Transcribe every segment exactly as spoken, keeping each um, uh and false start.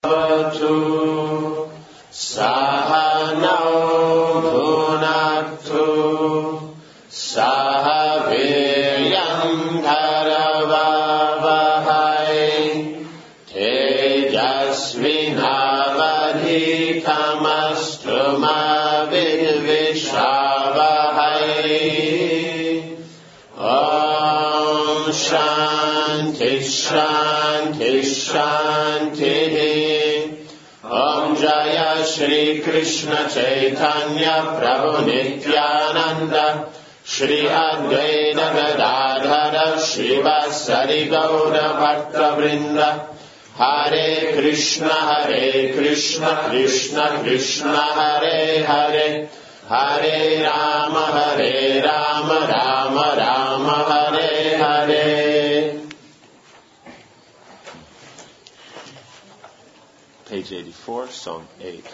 Vatu Sahanau Bhunaktu Sahaviryam Karavavahai Tejasvinavadhitamastu ma vidvishavahai. Om Shanti Shanti Shanti. Om Jaya Shri Krishna Chaitanya Prabhu Nityananda Shri Advaita Gadadhara Srivasari Gaura Bhakta Vrinda. Hare Krishna Hare Krishna Krishna Krishna Hare Hare Hare Rama Hare Rama Rama Rama Hare Hare. Page eighty-four, Song eight.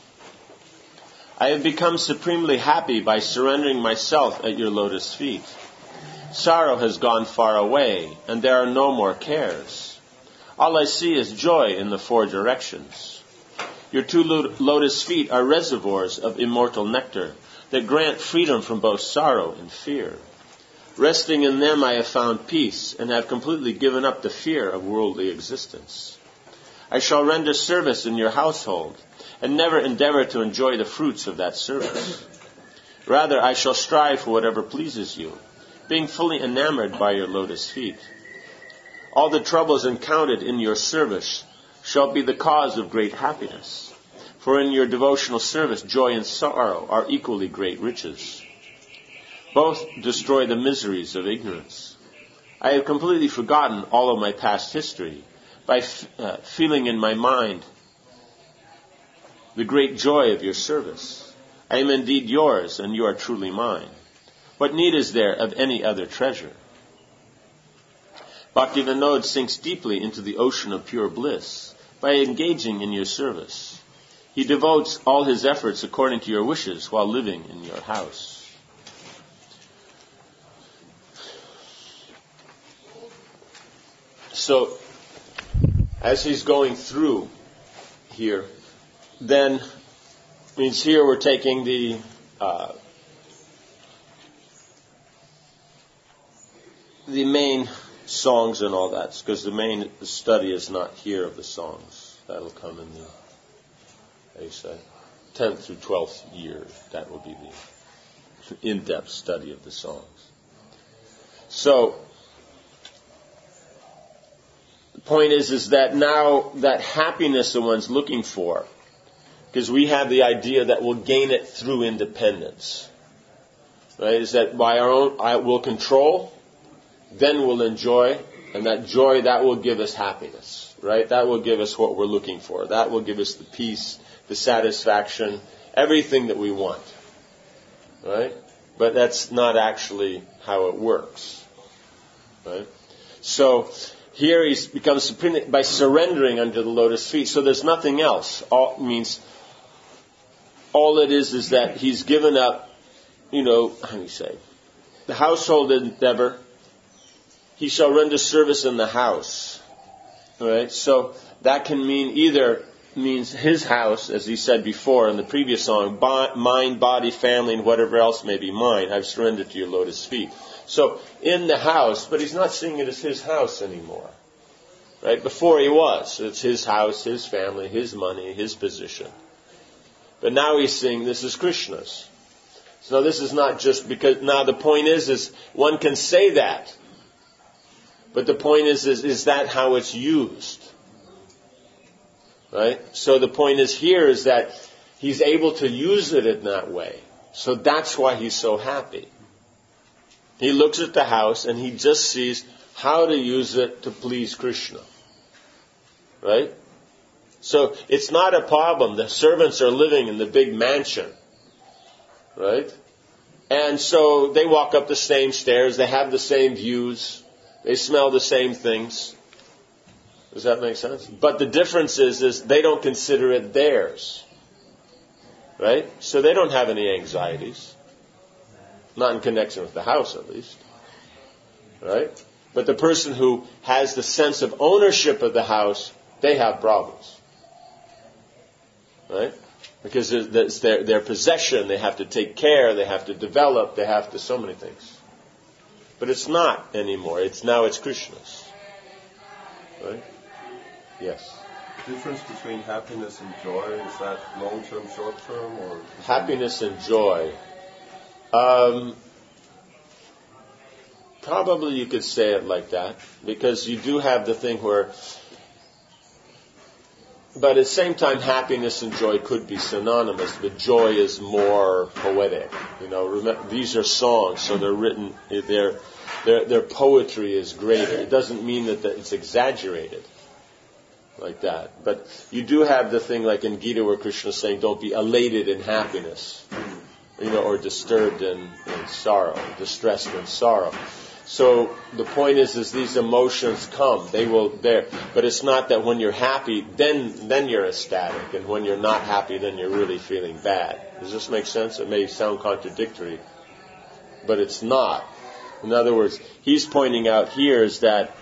I have become supremely happy by surrendering myself at your lotus feet. Sorrow has gone far away, and there are no more cares. All I see is joy in the four directions. Your two lotus feet are reservoirs of immortal nectar that grant freedom from both sorrow and fear. Resting in them, I have found peace and have completely given up the fear of worldly existence. I shall render service in your household and never endeavor to enjoy the fruits of that service. Rather, I shall strive for whatever pleases you, being fully enamored by your lotus feet. All the troubles encountered in your service shall be the cause of great happiness, for in your devotional service, joy and sorrow are equally great riches. Both destroy the miseries of ignorance. I have completely forgotten all of my past history by f- uh, feeling in my mind the great joy of your service. I am indeed yours, and you are truly mine. What need is there of any other treasure? Bhaktivinoda sinks deeply into the ocean of pure bliss by engaging in your service. He devotes all his efforts according to your wishes while living in your house. So, as he's going through here, then means here we're taking the uh, the main songs and all that, because the main study is not here of the songs. That'll come in the, how do you say, tenth through twelfth year. That will be the in-depth study of the songs. So, the point is, is that now that happiness that one's looking for, because we have the idea that we'll gain it through independence, right? Is that by our own, I will control, then we'll enjoy, and that joy, that will give us happiness, right? That will give us what we're looking for. That will give us the peace, the satisfaction, everything that we want, right? But that's not actually how it works, right? So here he's become supreme by surrendering under the lotus feet. So there's nothing else. All means all it is is that he's given up, you know, how do you say, the household endeavor. He shall render service in the house. All right? So that can mean either means his house, as he said before in the previous song, mind, body, family, and whatever else may be mine. I've surrendered to your lotus feet. So in the house, but he's not seeing it as his house anymore. Right? Before he was. It's his house, his family, his money, his position. But now he's seeing this is Krishna's. So this is not just because, now the point is, is one can say that. But the point is, is, is that how it's used? Right? So the point is here is that he's able to use it in that way. So that's why he's so happy. He looks at the house and he just sees how to use it to please Krishna. Right? So it's not a problem. The servants are living in the big mansion. Right? And so they walk up the same stairs. They have the same views. They smell the same things. Does that make sense? But the difference is, is they don't consider it theirs. Right? So they don't have any anxieties. Not in connection with the house, at least. Right? But the person who has the sense of ownership of the house, they have problems. right? Because it's their, their possession. They have to take care. They have to develop. They have to so many things. But it's not anymore. It's now it's Krishna's. Right? Yes. The difference between happiness and joy, is that long-term, short-term, or happiness and joy? Um, probably you could say it like that, because you do have the thing where. But at the same time, happiness and joy could be synonymous, but joy is more poetic. You know, remember, these are songs, so they're written, their, their, their poetry is greater. It doesn't mean that it's exaggerated like that. But you do have the thing like in Gita where Krishna is saying, don't be elated in happiness, you know, or disturbed in, in sorrow, distressed in sorrow. So the point is, is these emotions come, they will there, but it's not that when you're happy, then then you're ecstatic, and when you're not happy, then you're really feeling bad. Does this make sense? It may sound contradictory, but it's not. In other words, he's pointing out here is that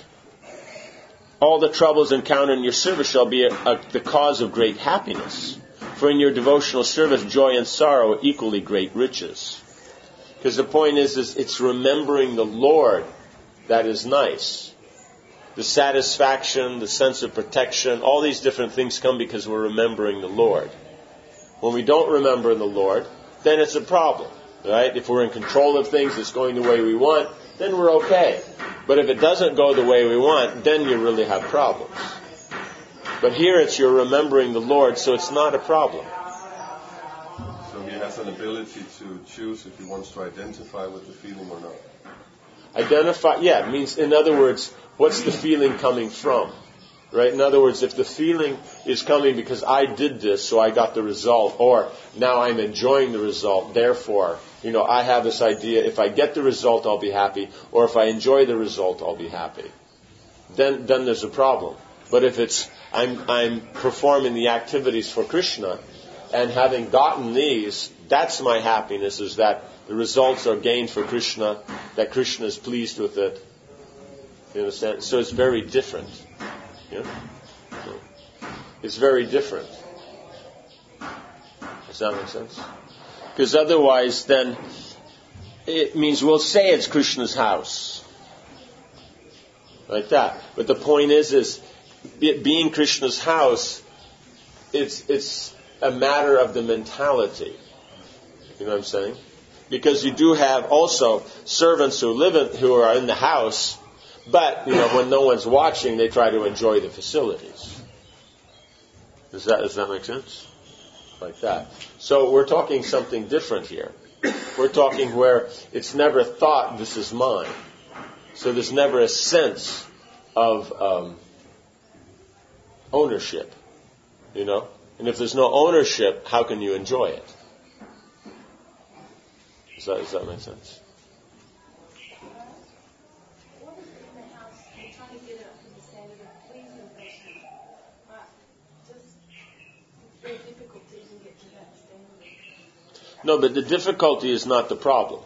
all the troubles encountered in your service shall be a, a, the cause of great happiness. For in your devotional service, joy and sorrow are equally great riches. Because the point is, is, it's remembering the Lord that is nice. The satisfaction, the sense of protection, all these different things come because we're remembering the Lord. When we don't remember the Lord, then it's a problem, right? If we're in control of things, it's going the way we want, then we're okay. But if it doesn't go the way we want, then you really have problems. But here it's you're remembering the Lord, so it's not a problem. He has an ability to choose if he wants to identify with the feeling or not. Identify, yeah, means, in other words, what's the feeling coming from? Right? In other words, if the feeling is coming because I did this, so I got the result, or now I'm enjoying the result, therefore, you know, I have this idea, if I get the result, I'll be happy, or if I enjoy the result, I'll be happy. Then, then there's a problem. But if it's, I'm, I'm performing the activities for Krishna, and having gotten these, that's my happiness, is that the results are gained for Krishna, that Krishna is pleased with it. You understand? So it's very different. Yeah? It's very different. Does that make sense? Because otherwise then, it means we'll say it's Krishna's house. Like that. But the point is, is it being Krishna's house, it's, it's, a matter of the mentality. You know what I'm saying? Because you do have also servants who live in, who are in the house, but you know when no one's watching, they try to enjoy the facilities. Does that does that make sense? Like that. So we're talking something different here. We're talking where it's never thought this is mine. So there's never a sense of um, ownership. You know. And if there's no ownership, how can you enjoy it? Does that, does that make sense? What is in the house? I'm trying to get it up to the standard of pleasing Krishna. But just it's very difficult to even get to that standard. No, but the difficulty is not the problem.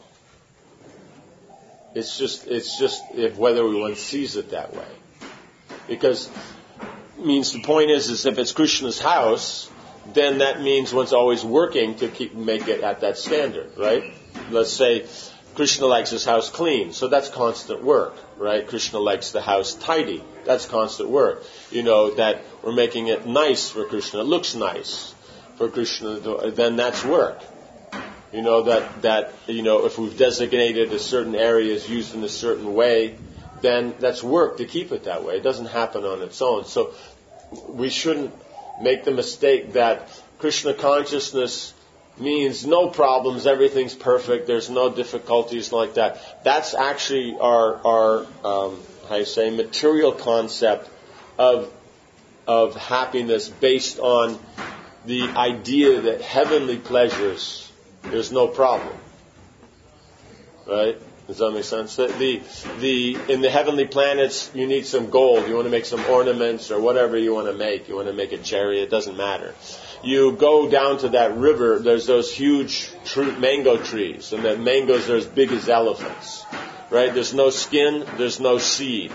It's just it's just if whether one sees it that way. Because means the point is, is if it's Krishna's house, then that means one's always working to keep make it at that standard, right? Let's say Krishna likes his house clean, so that's constant work, right? Krishna likes the house tidy, that's constant work. You know, that we're making it nice for Krishna, it looks nice for Krishna, then that's work. You know, that, that, you know, if we've designated a certain area as used in a certain way, then that's work to keep it that way. It doesn't happen on its own. So we shouldn't make the mistake that Krishna consciousness means no problems, everything's perfect, there's no difficulties like that. That's actually our, our um, how you say, material concept of of happiness based on the idea that heavenly pleasures, there's no problem. Right? Does that make sense? The, the, the, in the heavenly planets, you need some gold. You want to make some ornaments or whatever you want to make. You want to make a chariot. It doesn't matter. You go down to that river, there's those huge tr- mango trees. And the mangoes are as big as elephants. Right? There's no skin. There's no seed.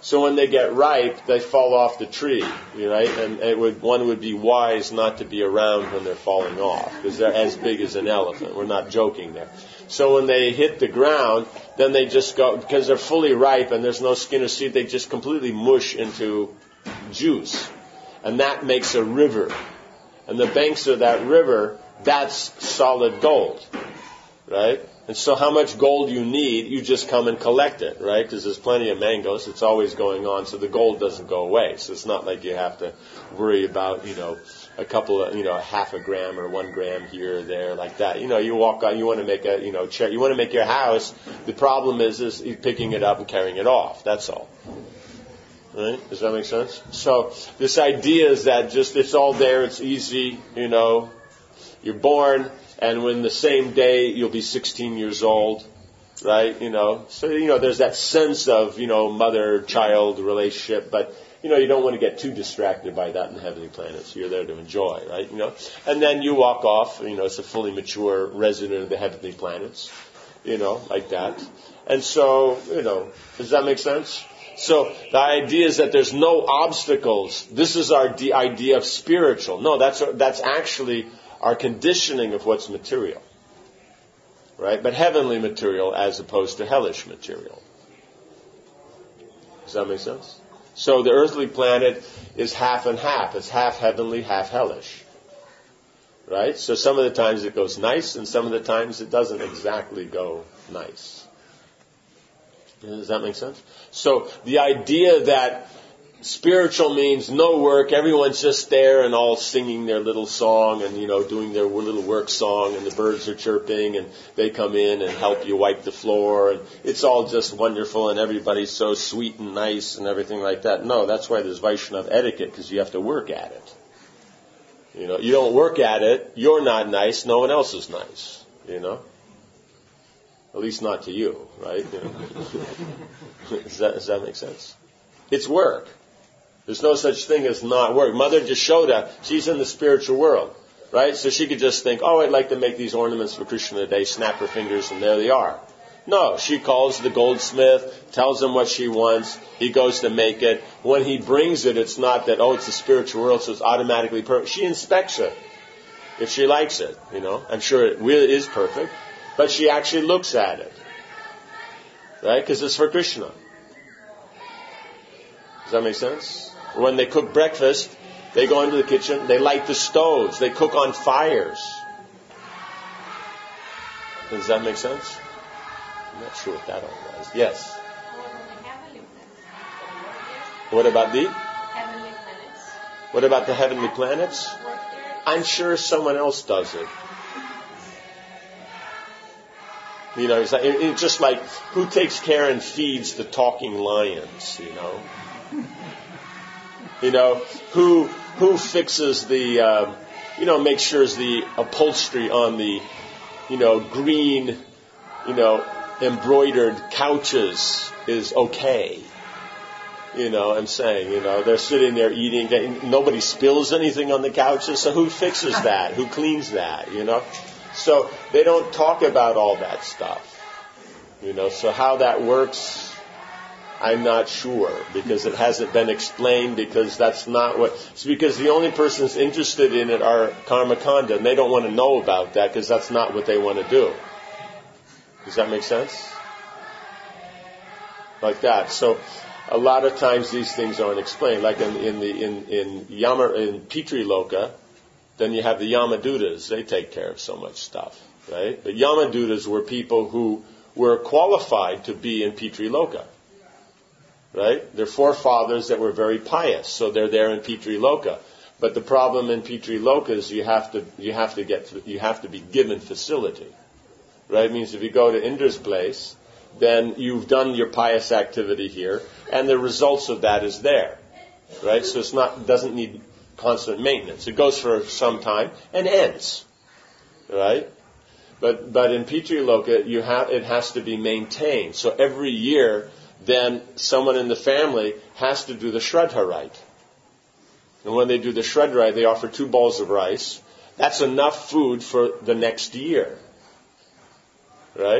So when they get ripe, they fall off the tree, right? And it would, one would be wise not to be around when they're falling off, because they're as big as an elephant. We're not joking there. So when they hit the ground, then they just go, because they're fully ripe and there's no skin or seed, they just completely mush into juice. And that makes a river. And the banks of that river, that's solid gold, right? And so how much gold you need, you just come and collect it, right? Because there's plenty of mangoes. It's always going on, so the gold doesn't go away. So it's not like you have to worry about, you know, a couple of, you know, half a gram or one gram here or there, like that. You know, you walk on, you want to make a, you know, chair, you want to make your house. The problem is, is picking it up and carrying it off. That's all. Right? Does that make sense? So this idea is that just it's all there, it's easy, you know, you're born, and when the same day you'll be sixteen years old, right? You know, so, you know, there's that sense of, you know, mother-child relationship, but, you know, you don't want to get too distracted by that in the heavenly planets. You're there to enjoy, right? You know, and then you walk off, you know, it's a fully mature resident of the heavenly planets, you know, like that. And so, you know, does that make sense? So the idea is that there's no obstacles. This is our de- idea of spiritual. No, that's that's actually our conditioning of what's material, right? But heavenly material as opposed to hellish material. Does that make sense? So the earthly planet is half and half. It's half heavenly, half hellish, right? So some of the times it goes nice, and some of the times it doesn't exactly go nice. Does that make sense? So the idea that spiritual means no work, everyone's just there and all singing their little song and, you know, doing their little work song, and the birds are chirping and they come in and help you wipe the floor, and it's all just wonderful and everybody's so sweet and nice and everything like that. No, that's why there's Vaishnava etiquette, because you have to work at it. You know, you don't work at it, you're not nice, no one else is nice, you know. At least not to you, right? You know. does, that, does that make sense? It's work. There's no such thing as not work. Mother Jashoda, she's in the spiritual world, right? So she could just think, oh, I'd like to make these ornaments for Krishna today, snap her fingers, and there they are. No, she calls the goldsmith, tells him what she wants, he goes to make it. When he brings it, it's not that, oh, it's the spiritual world, so it's automatically perfect. She inspects it, if she likes it, you know. I'm sure it really is perfect. But she actually looks at it, right? Because it's for Krishna. Does that make sense? When they cook breakfast, they go into the kitchen, they light the stoves, they cook on fires. Does that make sense? I'm not sure what that all was. Yes? What about the? Heavenly planets. What about the heavenly planets? I'm sure someone else does it. You know, it's, like, it, it's just like, who takes care and feeds the talking lions, you know? You know, who who fixes the, uh, you know, makes sure the upholstery on the, you know, green, you know, embroidered couches is okay. You know, I'm saying, you know, they're sitting there eating, nobody spills anything on the couches, so who fixes that? Who cleans that, you know? So they don't talk about all that stuff, you know. So how that works, I'm not sure, because it hasn't been explained, because that's not what, it's because the only persons interested in it are Karmakanda, and they don't want to know about that because that's not what they want to do. Does that make sense? Like that. So a lot of times these things aren't explained. Like in, in the in in Yama in Pitri Loka, then you have the Yamadutas. They take care of so much stuff, right? The Yamadutas were people who were qualified to be in Pitri Loka, right? They're forefathers that were very pious, so they're there in Pitri Loka. But the problem in Pitri Loka is you have to you have to get you have to be given facility, right? It means if you go to Indra's place, then you've done your pious activity here, and the results of that is there, right? So it's not doesn't need constant maintenance. It goes for some time and ends, right? But but in Pitri Loka, you have it has to be maintained. So every year, then someone in the family has to do the Shraddha rite. And when they do the Shraddha rite, they offer two bowls of rice. That's enough food for the next year, right?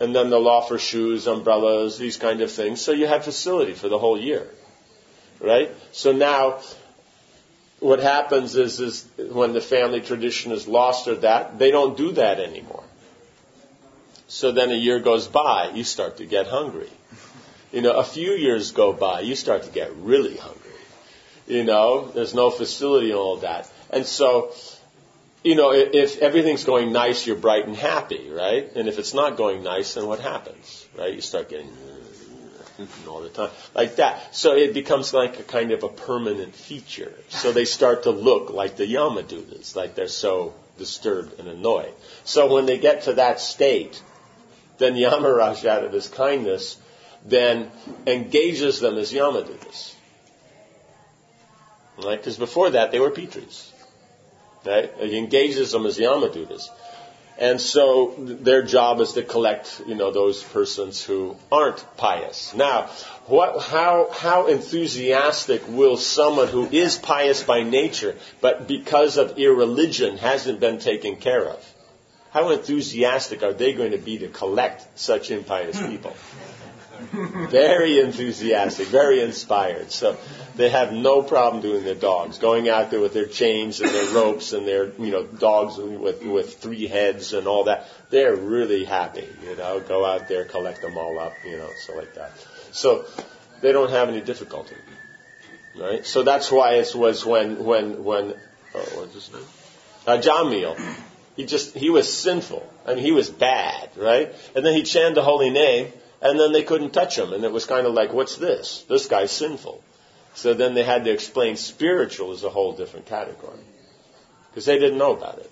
And then they'll offer shoes, umbrellas, these kind of things. So you have facility for the whole year. Right? So now, what happens is, is when the family tradition is lost or that, they don't do that anymore. So then a year goes by, you start to get hungry. You know, a few years go by, you start to get really hungry. You know, there's no facility and all that. And so, you know, if, if everything's going nice, you're bright and happy, right? And if it's not going nice, then what happens? Right? You start getting all the time, like that. So it becomes like a kind of a permanent feature. So they start to look like the Yamadutas, like they're so disturbed and annoyed. So when they get to that state, then Yamaraj, out of his kindness, then engages them as Yamadutas. Right? Because before that, they were Pitris. Right? He engages them as Yamadutas. And so their job is to collect, you know, those persons who aren't pious. Now, what, how, how enthusiastic will someone who is pious by nature, but because of irreligion hasn't been taken care of, how enthusiastic are they going to be to collect such impious people? Very enthusiastic, very inspired. So they have no problem doing their dogs, going out there with their chains and their ropes and their, you know, dogs with with three heads and all that. They're really happy, you know, go out there, collect them all up, you know, so like that. So they don't have any difficulty, right? So that's why it was when when when oh, what's his name? Uh, Jamil. He just he was sinful. I mean, he was bad, right? And then he chanted the holy name. And then they couldn't touch him. And it was kind of like, what's this? This guy's sinful. So then they had to explain spiritual is a whole different category. Because they didn't know about it.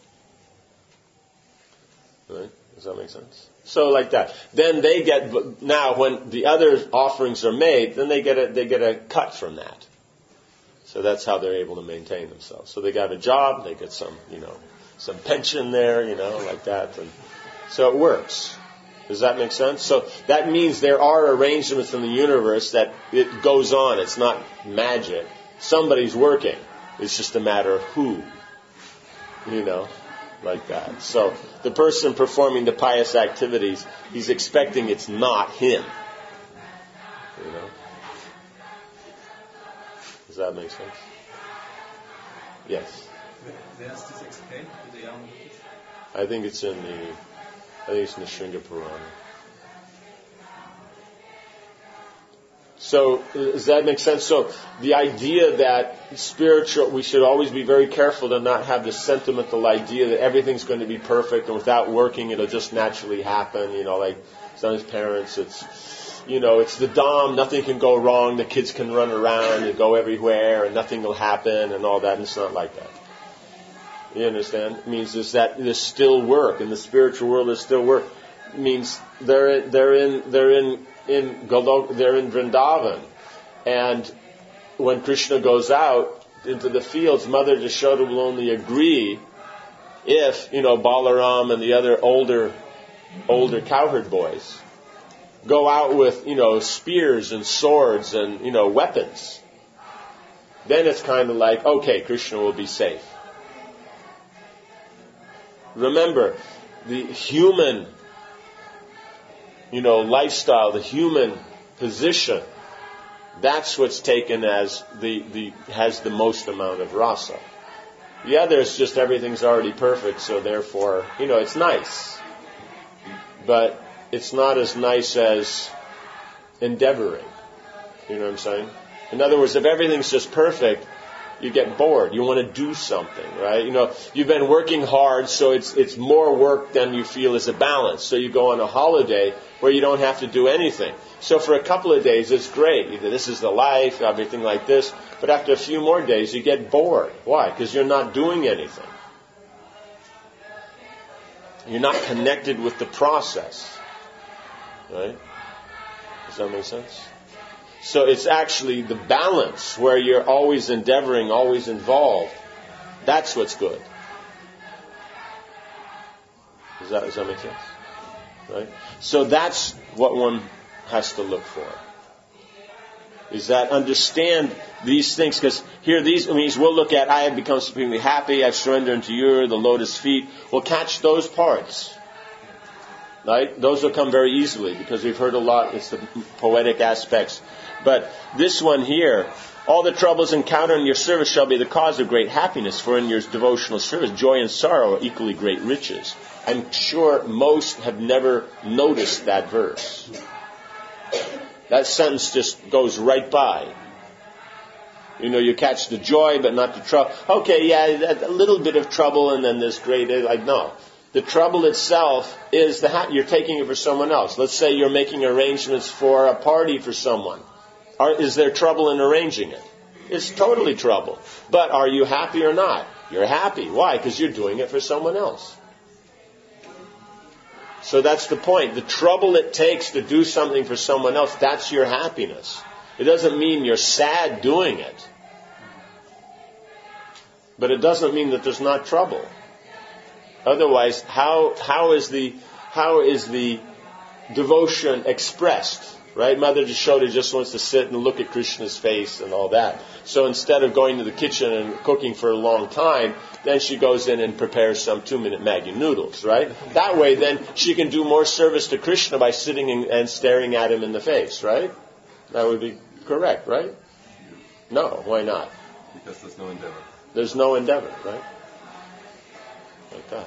Right? Does that make sense? So like that. Then they get, now when the other offerings are made, then they get a, they get a cut from that. So that's how they're able to maintain themselves. So they got a job, they get some, you know, some pension there, you know, like that. And so it works. Does that make sense? So that means there are arrangements in the universe that it goes on. It's not magic. Somebody's working. It's just a matter of who. You know, like that. So the person performing the pious activities, he's expecting it's not him. You know? Does that make sense? Yes. Where's this explained to the young? I think it's in the I think it's in the Shringa Purana. So, does that make sense? So, the idea that spiritual, we should always be very careful to not have this sentimental idea that everything's going to be perfect and without working it'll just naturally happen. You know, like some of his parents, it's, you know, it's the Dham, nothing can go wrong, the kids can run around and go everywhere and nothing will happen and all that, and it's not like that. You understand? It means is that there's still work in the spiritual world. There's still work. It means they're they're in they're in in Golok, they're in Vrindavan, and when Krishna goes out into the fields, Mother Yashoda will only agree if you know Balaram and the other older older cowherd boys go out with you know spears and swords and you know weapons. Then it's kind of like okay, Krishna will be safe. Remember, the human, you know, lifestyle, the human position, that's what's taken as the, the, has the most amount of rasa. The other is just everything's already perfect, so therefore, you know, it's nice. But it's not as nice as endeavoring. You know what I'm saying? In other words, if everything's just perfect, you get bored. You want to do something, right? You know, you've been working hard, so it's it's more work than you feel is a balance. So you go on a holiday where you don't have to do anything. So for a couple of days, it's great. Either this is the life, everything like this. But after a few more days, you get bored. Why? Because you're not doing anything. You're not connected with the process, right? Does that make sense? So it's actually the balance where you're always endeavoring, always involved. That's what's good. Does that, does that make sense? Right? So that's what one has to look for. Is that understand these things, because here these means we'll look at I have become supremely happy, I've surrendered unto you, the lotus feet. We'll catch those parts. Right? Those will come very easily because we've heard a lot. It's the poetic aspects. But this one here, all the troubles encountered in your service shall be the cause of great happiness, for in your devotional service, joy and sorrow are equally great riches. I'm sure most have never noticed that verse. That sentence just goes right by. You know, you catch the joy, but not the trouble. Okay, yeah, a little bit of trouble, and then this great, like, no. The trouble itself is the ha- you're taking it for someone else. Let's say you're making arrangements for a party for someone. Are, is there trouble in arranging it? It's totally trouble. But are you happy or not? You're happy. Why? Because you're doing it for someone else. So that's the point. The trouble it takes to do something for someone else, that's your happiness. It doesn't mean you're sad doing it. But it doesn't mean that there's not trouble. Otherwise, how how is the how is the devotion expressed? Right? Mother Yashoda just wants to sit and look at Krishna's face and all that. So instead of going to the kitchen and cooking for a long time, then she goes in and prepares some two-minute Maggi noodles, right? That way, then she can do more service to Krishna by sitting and staring at him in the face, right? That would be correct, right? No, why not? Because there's no endeavor. There's no endeavor, right? Like that.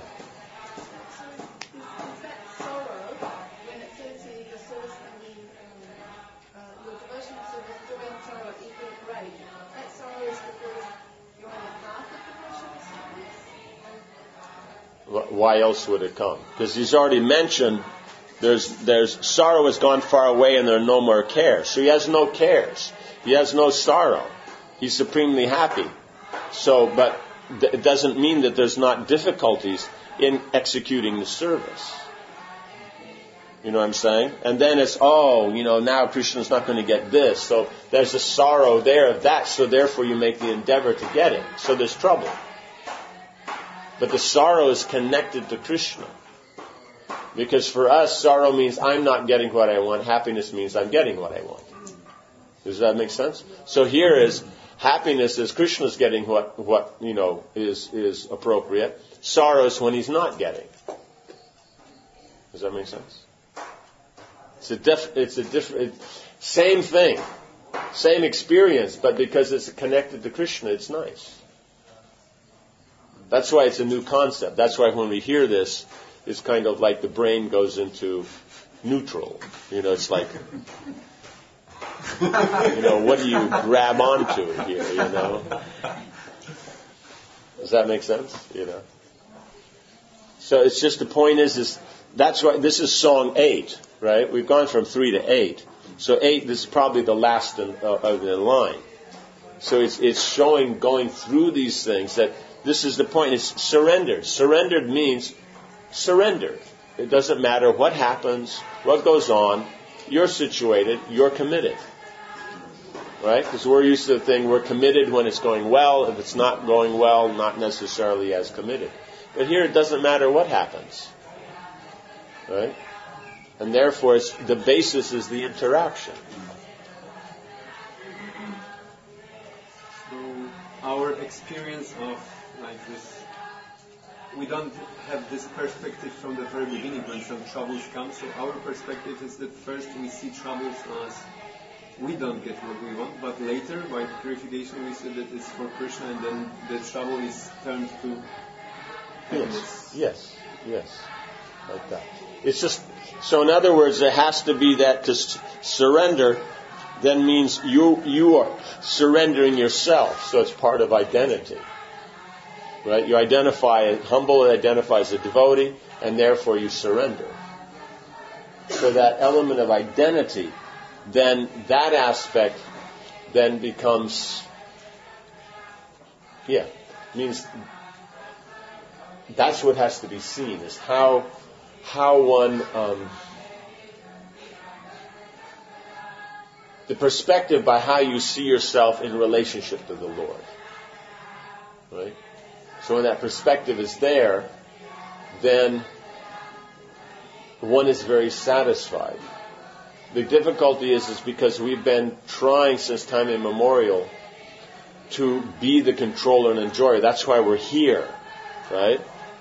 So is, is that sorrow, when it says here your service can be, um, uh, your devotional service, joy and sorrow equal great, that sorrow is because you're on the path of devotional service? Why else would it come? Because he's already mentioned there's there's sorrow has gone far away and there are no more cares. So he has no cares. He has no sorrow. He's supremely happy. So, but th- it doesn't mean that there's not difficulties in executing the service. You know what I'm saying? And then it's, oh, you know, now Krishna's not going to get this. So there's a sorrow there of that. So therefore you make the endeavor to get it. So there's trouble. But the sorrow is connected to Krishna. Because for us, sorrow means I'm not getting what I want. Happiness means I'm getting what I want. Does that make sense? So here is happiness is Krishna's getting what, what you know, is, is appropriate. Sorrow is when he's not getting. Does that make sense? It's a diff, it's a different, same thing. Same experience, but because it's connected to Krishna, it's nice. That's why it's a new concept. That's why when we hear this, it's kind of like the brain goes into neutral. You know, it's like, you know, what do you grab onto here, you know? Does that make sense? You know? So it's just the point is, is that's why this is song eight, right? We've gone from three to eight. So eight, this is probably the last in, uh, of the line. So it's it's showing, going through these things, that this is the point. It's surrendered. Surrendered means surrendered. It doesn't matter what happens, what goes on. You're situated. You're committed. Right? Because we're used to the thing, we're committed when it's going well. If it's not going well, not necessarily as committed. But here it doesn't matter what happens. Right? And therefore, it's, the basis is the interaction. So our experience of like this, we don't have this perspective from the very beginning when some troubles come. So our perspective is that first we see troubles as we don't get what we want, but later by purification we see that it's for Krishna, and then the trouble is turned to happiness. Yes, yes, yes, like that. It's just, so in other words, there has to be that, to s- surrender then means you you are surrendering yourself, so it's part of identity. Right? You identify, humble identifies a devotee, and therefore you surrender. So that element of identity, then that aspect then becomes, yeah, means that's what has to be seen, is how how one, um, the perspective by how you see yourself in relationship to the Lord. Right? So when that perspective is there, then one is very satisfied. The difficulty is, is because we've been trying since time immemorial to be the controller and enjoyer. That's why we're here, right?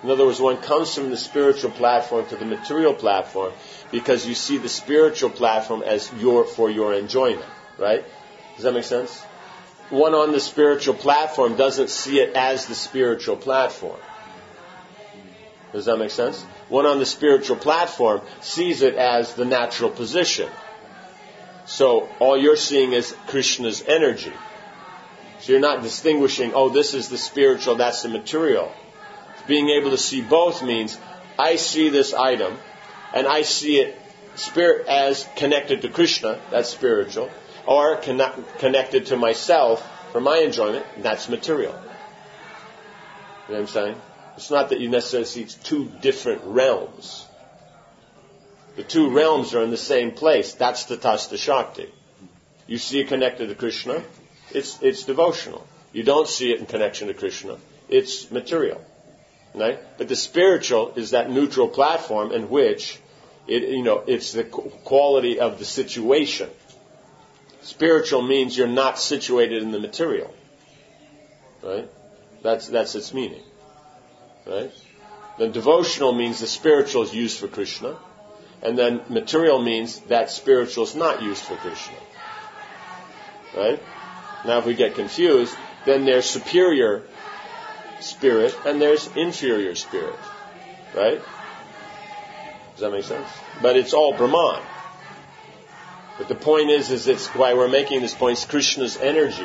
In other words, one comes from the spiritual platform to the material platform because you see the spiritual platform as your for your enjoyment, right? Does that make sense? One on the spiritual platform doesn't see it as the spiritual platform. Does that make sense? One on the spiritual platform sees it as the natural position. So all you're seeing is Krishna's energy. So you're not distinguishing, oh, this is the spiritual, that's the material. Being able to see both means I see this item and I see it spirit as connected to Krishna, that's spiritual, or connect, connected to myself for my enjoyment, that's material. You know what I'm saying? It's not that you necessarily see it's two different realms. The two realms are in the same place. That's the Tatastha Shakti. You see it connected to Krishna, it's it's devotional. You don't see it in connection to Krishna, it's material. Right? But the spiritual is that neutral platform in which it, you know, it's the quality of the situation. Spiritual means you're not situated in the material. Right? That's that's its meaning. Right? Then devotional means the spiritual is used for Krishna. And then material means that spiritual is not used for Krishna. Right? Now if we get confused, then there's superior spirit and there's inferior spirit. Right? Does that make sense? But it's all Brahman. But the point is, is it's why we're making this point, it's Krishna's energy.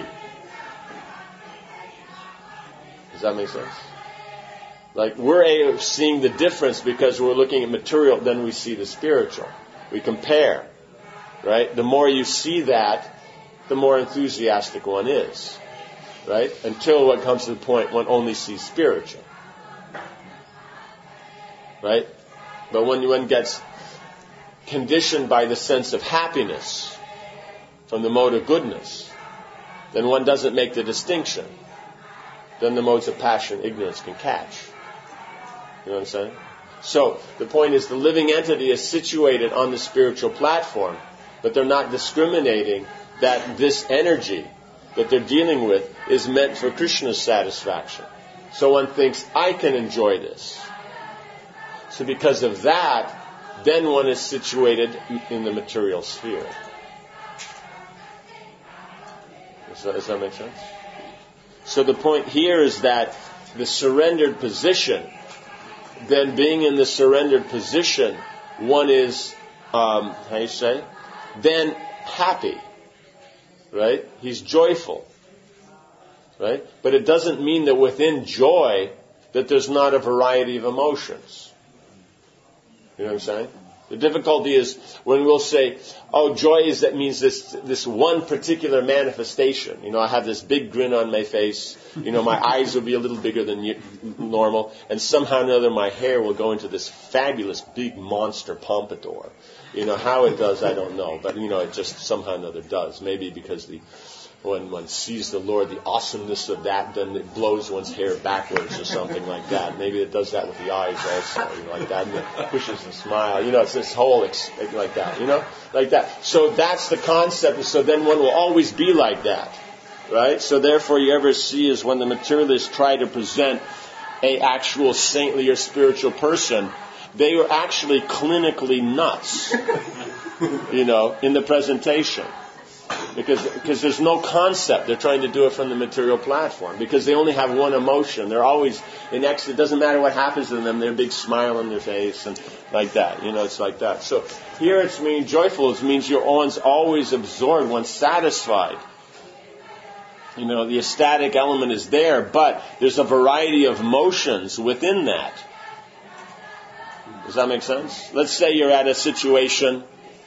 Does that make sense? Like we're seeing the difference because we're looking at material, then we see the spiritual. We compare. Right? The more you see that, the more enthusiastic one is. Right? Until one comes to the point one only sees spiritual. Right? But when one gets conditioned by the sense of happiness from the mode of goodness, then one doesn't make the distinction. Then the modes of passion, ignorance can catch. You know what I'm saying? So, the point is the living entity is situated on the spiritual platform, but they're not discriminating that this energy that they're dealing with is meant for Krishna's satisfaction. So one thinks, I can enjoy this. So because of that, then one is situated in the material sphere. Does that, does that make sense? So the point here is that the surrendered position, then being in the surrendered position, one is, um, how you say, then happy. Right? He's joyful. Right? But it doesn't mean that within joy that there's not a variety of emotions. You know what I'm saying? The difficulty is when we'll say, oh, joy is that means this this one particular manifestation. You know, I have this big grin on my face. You know, my eyes will be a little bigger than normal. And somehow or another my hair will go into this fabulous big monster pompadour. You know, how it does, I don't know. But, you know, it just somehow or another does. Maybe because the when one sees the Lord, the awesomeness of that, then it blows one's hair backwards or something like that. Maybe it does that with the eyes also, you know, like that, and it pushes the smile. You know, it's this whole, ex- like that, you know, like that. So that's the concept, so then one will always be like that, right? So therefore you ever see is when the materialists try to present a actual saintly or spiritual person, they were actually clinically nuts, you know, in the presentation. Because because there's no concept. They're trying to do it from the material platform. Because they only have one emotion. They're always in ecstasy. It doesn't matter what happens to them. They're a big smile on their face and like that. You know, it's like that. So here it's meaning joyful. It means your one's always absorbed, one's satisfied. You know, the ecstatic element is there, but there's a variety of emotions within that. Does that make sense? Let's say you're at a situation.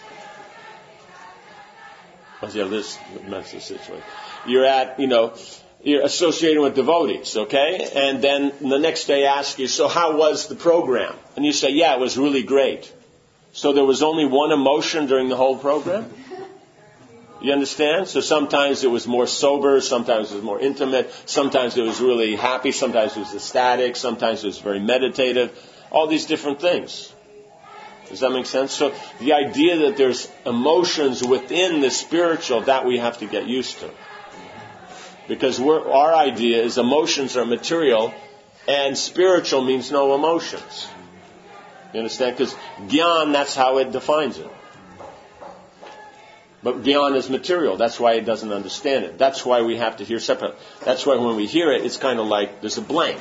Yeah, this that's the situation. You're at, you know, you're associated with devotees, okay? And then the next day ask you, so how was the program? And you say, yeah, it was really great. So there was only one emotion during the whole program? You understand? So sometimes it was more sober, sometimes it was more intimate, sometimes it was really happy, sometimes it was ecstatic, sometimes it was very meditative. All these different things. Does that make sense? So the idea that there's emotions within the spiritual, that we have to get used to. Because we're, our idea is emotions are material And spiritual means no emotions. You understand? Because Gyan, that's how it defines it. But Gyan is material. That's why it doesn't understand it. That's why we have to hear separate. That's why when we hear it, it's kind of like there's a blank.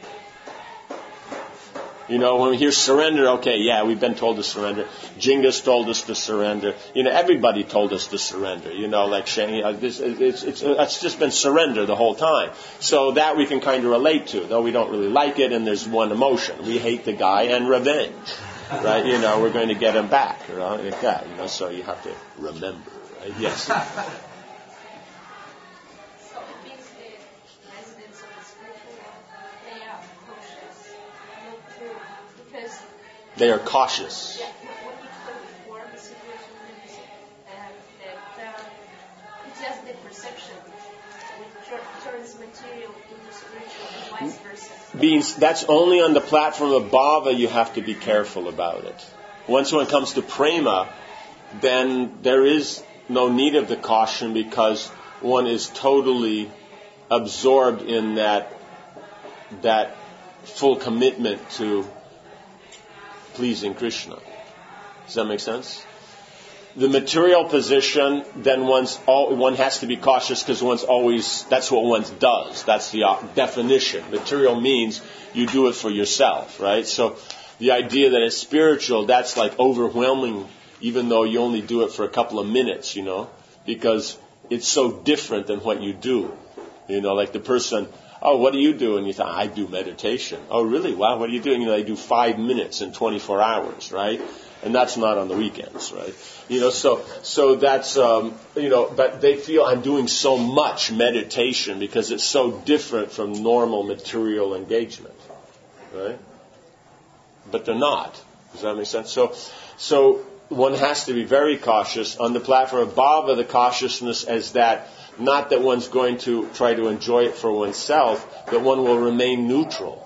You know, when we hear surrender, okay, yeah, we've been told to surrender. Jingas told us to surrender. You know, everybody told us to surrender. You know, like Shani, uh, this, it's, it's, it's just been surrender the whole time. So that we can kind of relate to, though we don't really like it, and there's one emotion. We hate the guy and revenge. Right? You know, we're going to get him back. You know, like that. You know, so you have to remember. Right? Yes. So it means the residents of the spiritual world, they are cautious. Not true. Because they are cautious. Yeah, what you told before, the situation is uh, that uh, it's just the perception which turns material into spiritual and vice versa. Means that's only on the platform of bhava you have to be careful about it. Once when it comes to prema, then there is no need of the caution because one is totally absorbed in that that full commitment to pleasing Krishna. Does that make sense? The material position, then one's all, one has to be cautious because one's always, that's what one does. That's the uh, definition. Material means you do it for yourself, right? So the idea that it's spiritual, that's like overwhelming, even though you only do it for a couple of minutes, you know, because it's so different than what you do. You know, like the person, oh, what do you do? And you thought, I do meditation. Oh, really? Wow, what are you doing? You know, they do five minutes in twenty-four hours, right? And that's not on the weekends, right? You know, so so that's um, you know, but they feel I'm doing so much meditation because it's so different from normal material engagement, right? But they're not. Does that make sense? So so one has to be very cautious on the platform of bhava. The cautiousness is that not that one's going to try to enjoy it for oneself, that one will remain neutral.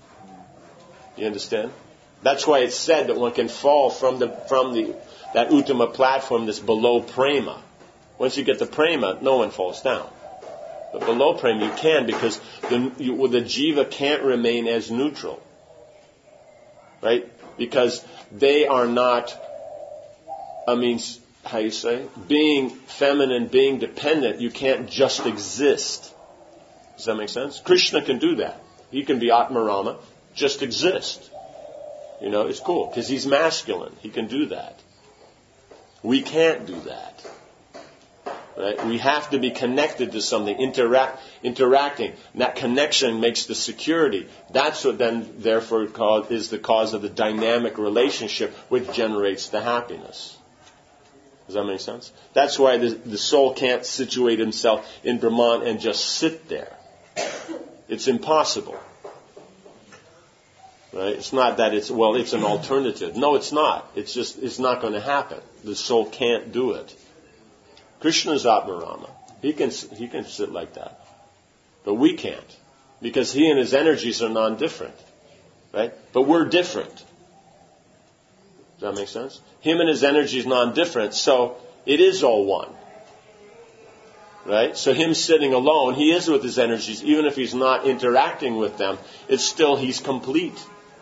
You understand? That's why it's said that one can fall from the from the that uttama platform that's below prema. Once you get the prema, no one falls down. But below prema you can because the you, well, the jiva can't remain as neutral, right? Because they are not. I mean, how you say? Being feminine, being dependent, you can't just exist. Does that make sense? Krishna can do that. He can be Atmarama, just exist. You know, it's cool because he's masculine. He can do that. We can't do that. Right? We have to be connected to something, interact, interacting. And that connection makes the security. That's what then, therefore, called, is the cause of the dynamic relationship which generates the happiness. Does that make sense? That's why the, the soul can't situate himself in Brahman and just sit there. It's impossible. Right? It's not that it's, well, it's an alternative. No, it's not. It's just, it's not going to happen. The soul can't do it. Krishna's Atmarama. He can, he can sit like that. But we can't. Because he and his energies are non-different. Right? But we're different. Does that make sense? Him and his energy is non-different, so it is all one. Right? So him sitting alone, he is with his energies, even if he's not interacting with them, it's still, he's complete.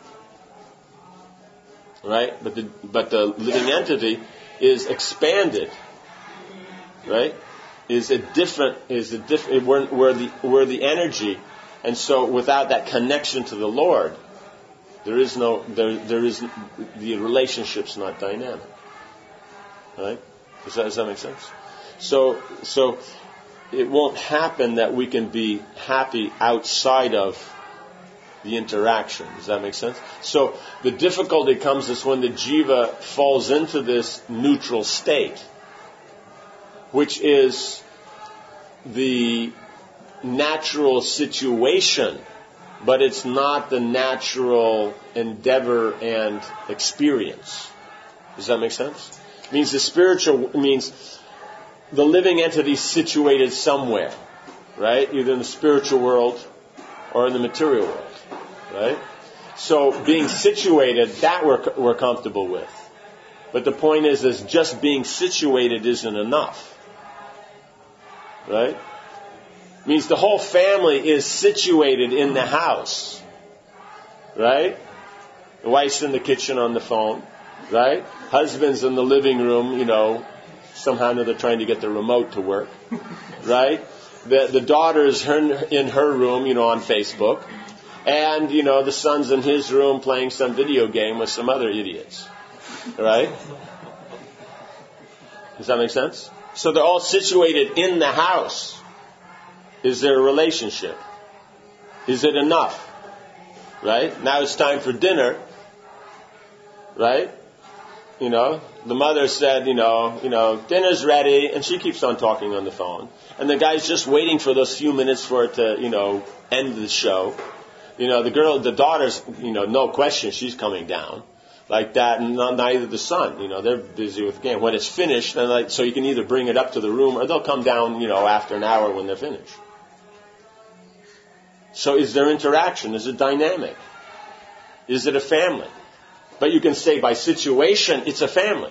Right? But the, but the living entity is expanded. Right? Is a different, is a different, we're, we're the, we're the energy, and so without that connection to the Lord, there is no, there, there is, the relationship's not dynamic. Right? Does that, does that make sense? So, so, it won't happen that we can be happy outside of the interaction. Does that make sense? So, the difficulty comes is when the jiva falls into this neutral state, which is the natural situation, but it's not the natural endeavor and experience. Does that make sense? It means the spiritual, it means the living entity is situated somewhere, right? Either in the spiritual world or in the material world, right? So being situated, that we're, we're comfortable with. But the point is, is just being situated isn't enough. Right? Means the whole family is situated in the house. right? The wife's in the kitchen on the phone, right? Husband's in the living room, you know, somehow or another trying to get the remote to work, right? The the daughter's her, in her room, you know, on Facebook. And, you know, the son's in his room playing some video game with some other idiots, right? Does that make sense? So they're all situated in the house. Is there a relationship? Is it enough? Right? Now it's time for dinner. Right? You know, the mother said, you know, you know, dinner's ready, and she keeps on talking on the phone. And the guy's just waiting for those few minutes for it to, you know, end the show. You know, the girl, the daughter's, you know, no question, she's coming down. Like that, and not, neither the son. You know, they're busy with the game. When it's finished, then like, so you can either bring it up to the room, or they'll come down, you know, after an hour when they're finished. So is there interaction? Is it dynamic? Is it a family? But you can say by situation, it's a family.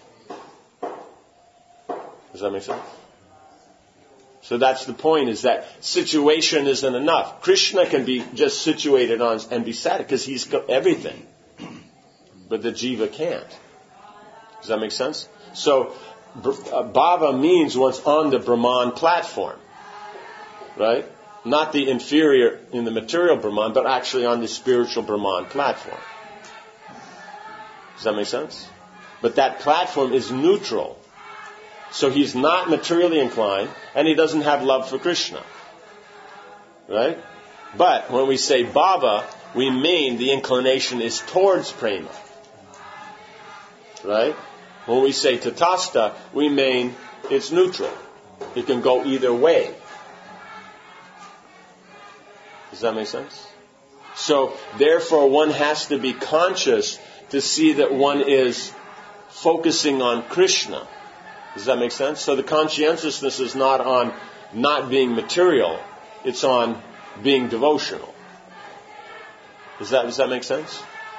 Does that make sense? So that's the point, is that situation isn't enough. Krishna can be just situated on and be sad because he's got everything. But the jiva can't. Does that make sense? So bhava means what's on the Brahman platform. Right? Not the inferior in the material Brahman, but actually on the spiritual Brahman platform. Does that make sense? But that platform is neutral. So he's not materially inclined, and he doesn't have love for Krishna. Right? But when we say bhava, we mean the inclination is towards prema. Right? When we say tatastha, we mean it's neutral. It can go either way. Does that make sense? So, therefore, one has to be conscious to see that one is focusing on Krishna. Does that make sense? So the conscientiousness is not on not being material. It's on being devotional. Does that, does that make sense?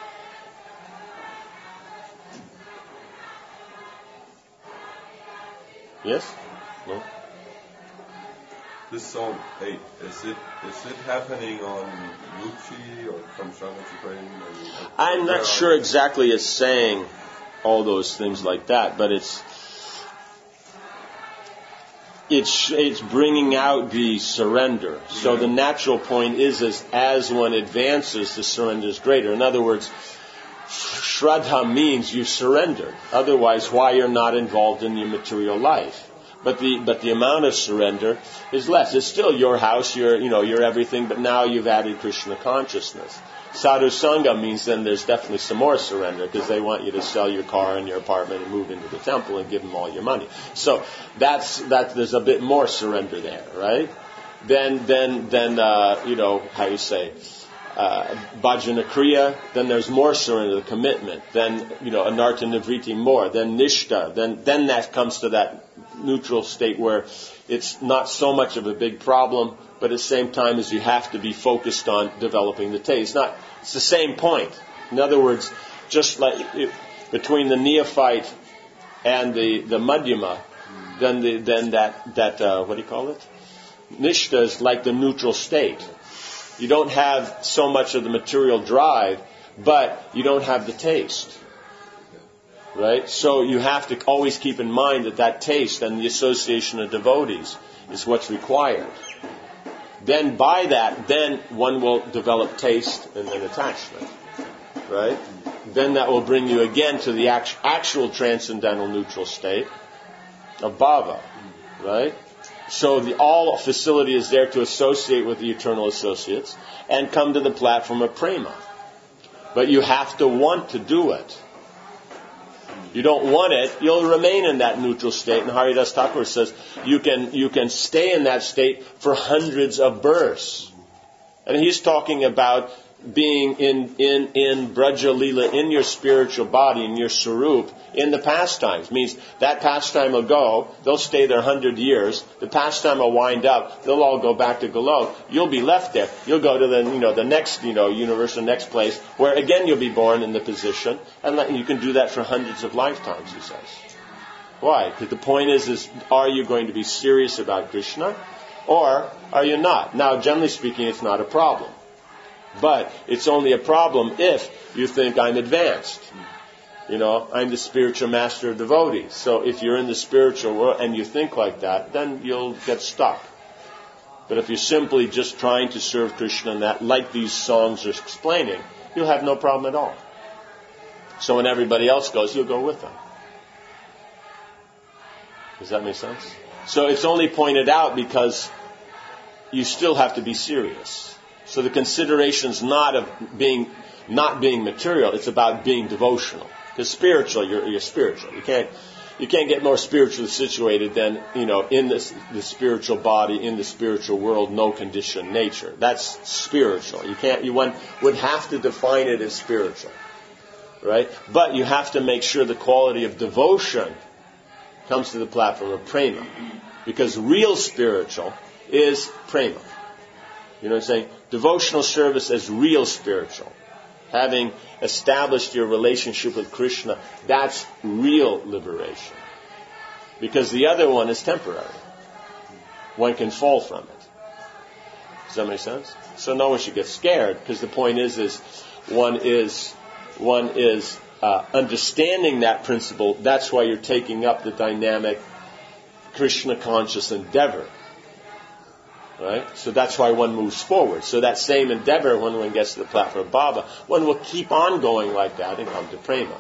Yes? No? This song eight, is it is it happening on Ruchi or Kamshamati Prem? I'm not sure exactly it's saying all those things like that, but it's it's it's bringing out the surrender. So the natural point is, is as one advances, the surrender is greater. In other words, Shraddha means you surrendered. Otherwise, why you're not involved in your material life? But the but the amount of surrender is less. It's still your house, your you know your everything, but now you've added Krishna consciousness. Sadhu Sangha means then there's definitely some more surrender, because they want you to sell your car and your apartment and move into the temple and give them all your money. So that's that. There's a bit more surrender there, right? Then then then uh, you know how you say. Uh, Bhajana Kriya, then there's more surrender, the commitment, then, you know, Anartha Nivriti more, then Nishta, then, then that comes to that neutral state where it's not so much of a big problem, but at the same time as you have to be focused on developing the taste. It's not, it's the same point. In other words, just like it, between the neophyte and the, the Madhyama, then the, then that, that, uh, what do you call it? Nishta is like the neutral state. You don't have so much of the material drive, but you don't have the taste. Right? So you have to always keep in mind that that taste and the association of devotees is what's required. Then by that, then one will develop taste and then attachment. Right? Then that will bring you again to the actual transcendental neutral state of bhava. Right? So the all facility is there to associate with the eternal associates and come to the platform of prema. But you have to want to do it. You don't want it, you'll remain in that neutral state. And Haridas Thakur says you can you can stay in that state for hundreds of births. And he's talking about being in, in, in Braja Leela, in your spiritual body, in your Sarup, in the pastimes. Means that pastime will go, they'll stay there a hundred years, the pastime will wind up, they'll all go back to Golok, you'll be left there. You'll go to the, you know, the next, you know, universe, the next place, where again you'll be born in the position, and you can do that for hundreds of lifetimes, he says. Why? Because the point is, is, are you going to be serious about Krishna, or are you not? Now, generally speaking, it's not a problem. But it's only a problem if you think I'm advanced. You know, I'm the spiritual master of devotees. So if you're in the spiritual world and you think like that, then you'll get stuck. But if you're simply just trying to serve Krishna and that, like these songs are explaining, you'll have no problem at all. So when everybody else goes, you'll go with them. Does that make sense? So it's only pointed out because you still have to be serious. So the consideration's not of being, not being material, it's about being devotional. Because spiritual, you're, you're spiritual. You can't, you can't get more spiritually situated than, you know, in this, the spiritual body, in the spiritual world, no conditioned nature. That's spiritual. You can't, you one would have to define it as spiritual. Right? But you have to make sure the quality of devotion comes to the platform of prema. Because real spiritual is prema. You know what I'm saying? Devotional service as real spiritual. Having established your relationship with Krishna, that's real liberation. Because the other one is temporary. One can fall from it. Does that make sense? So no one should get scared, because the point is, is one is, one is uh, understanding that principle. That's why you're taking up the dynamic Krishna conscious endeavor. Right? So that's why one moves forward. So that same endeavor, when one gets to the platform of Baba, one will keep on going like that and come to prema.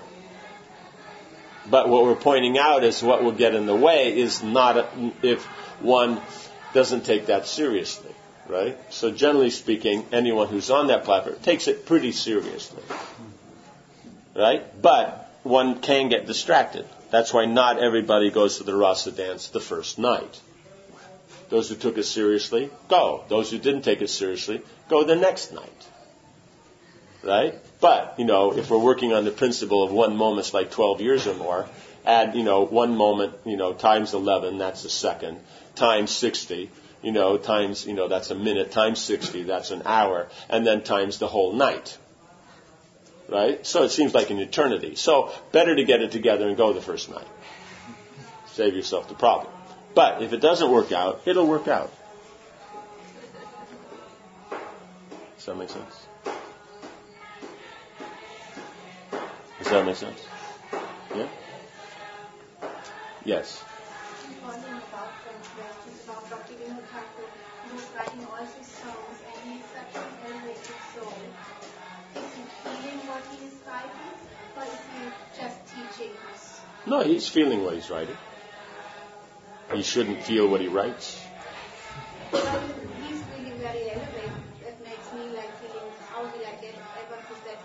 But what we're pointing out is what will get in the way is not a, if one doesn't take that seriously. Right? So generally speaking, anyone who's on that platform takes it pretty seriously. Right? But one can get distracted. That's why not everybody goes to the rasa dance the first night. Those who took it seriously, go. Those who didn't take it seriously, go the next night. Right? But, you know, if we're working on the principle of one moment's like twelve years or more, add, you know, one moment, you know, times eleven, that's a second, times sixty, you know, times, you know, that's a minute, times sixty, that's an hour, and then times the whole night. Right? So it seems like an eternity. So better to get it together and go the first night. Save yourself the problem. But if it doesn't work out, it'll work out. Does that make sense? Does that make sense? Yeah? Yes. Wondering about the questions about Bhaktivinoda Thakur, who was writing all his songs, and he's such an elevated soul. Is he feeling what he is writing, or is he just teaching us? No, he's feeling what he's writing. He shouldn't feel what he writes. Well, he's feeling very elevated. That makes me like feeling, how will I get ever to that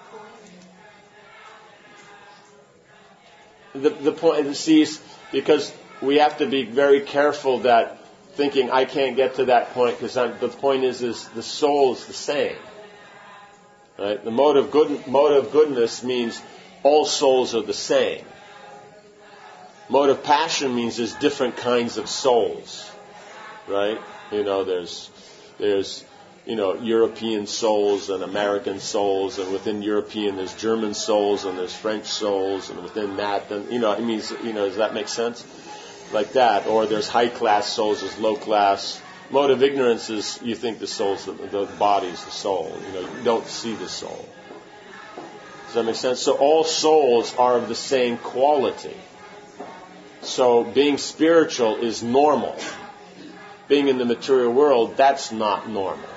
point? The, the point, see, because we have to be very careful that thinking I can't get to that point, because the point is, is the soul is the same. Right? The mode of good, mode of goodness means all souls are the same. Mode of passion means there's different kinds of souls, right? You know, there's, there's, you know, European souls and American souls, and within European there's German souls and there's French souls, and within that, then, you know, it means, you know, does that make sense? Like that. Or there's high class souls, there's low class. Mode of ignorance is you think the soul's the, the body's the soul. You know, you don't see the soul. Does that make sense? So all souls are of the same quality. So being spiritual is normal. Being in the material world, that's not normal.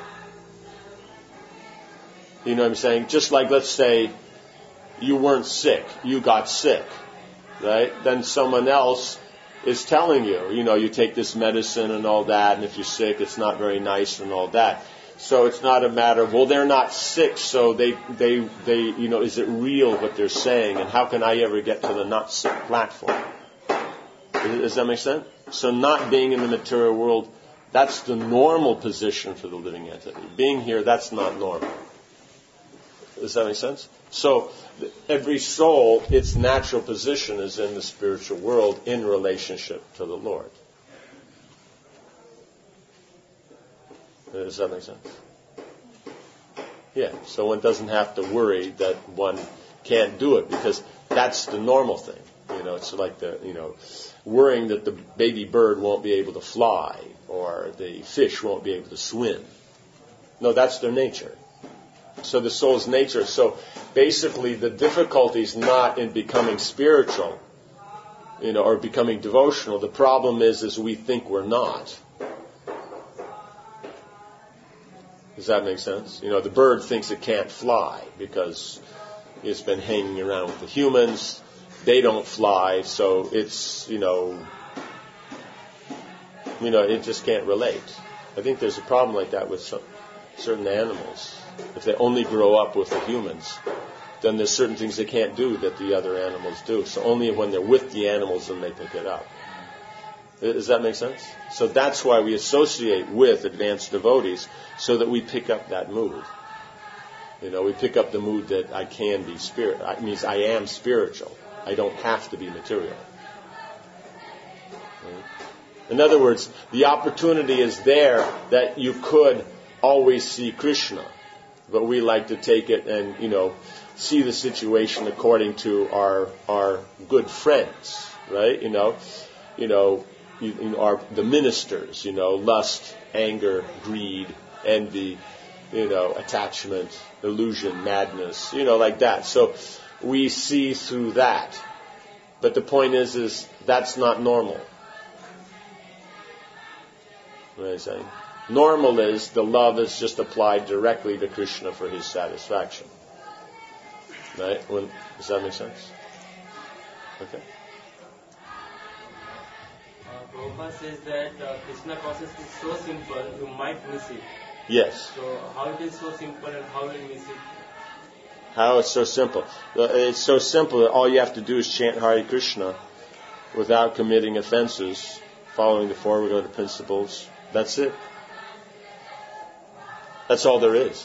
You know what I'm saying? Just like, let's say, you weren't sick. You got sick. Right? Then someone else is telling you, you know, you take this medicine and all that, and if you're sick, it's not very nice and all that. So it's not a matter of, well, they're not sick, so they, they, they, you know, is it real what they're saying? And how can I ever get to the not sick platform? Does that make sense? So not being in the material world, that's the normal position for the living entity. Being here, that's not normal. Does that make sense? So every soul, its natural position is in the spiritual world in relationship to the Lord. Does that make sense? Yeah, so one doesn't have to worry that one can't do it, because that's the normal thing. You know, it's like the, you know, worrying that the baby bird won't be able to fly or the fish won't be able to swim. No, that's their nature. So the soul's nature. So basically the difficulty is not in becoming spiritual, you know, or becoming devotional. The problem is, is we think we're not. Does that make sense? You know, the bird thinks it can't fly because it's been hanging around with the humans. They don't fly, so it's, you know, you know, it just can't relate. I think there's a problem like that with some, certain animals. If they only grow up with the humans, then there's certain things they can't do that the other animals do. So only when they're with the animals then they pick it up. Does that make sense? So that's why we associate with advanced devotees, so that we pick up that mood. You know, we pick up the mood that I can be spirit. It means I am spiritual. I don't have to be material. In other words, the opportunity is there that you could always see Krishna, but we like to take it and, you know, see the situation according to our our good friends, right? You know, you know, you, you know our the ministers, you know, lust, anger, greed, envy, you know, attachment, illusion, madness, you know, like that. So we see through that. But the point is, is that's not normal. What am I saying? Normal is the love is just applied directly to Krishna for his satisfaction. Right? When, does that make sense? Okay. Uh, Prabhupada says that uh, Krishna consciousness is so simple, you might miss it. Yes. So how it is so simple and how will you miss it? How it's so simple. It's so simple that all you have to do is chant Hare Krishna without committing offenses, following the four regulative principles. That's it. That's all there is.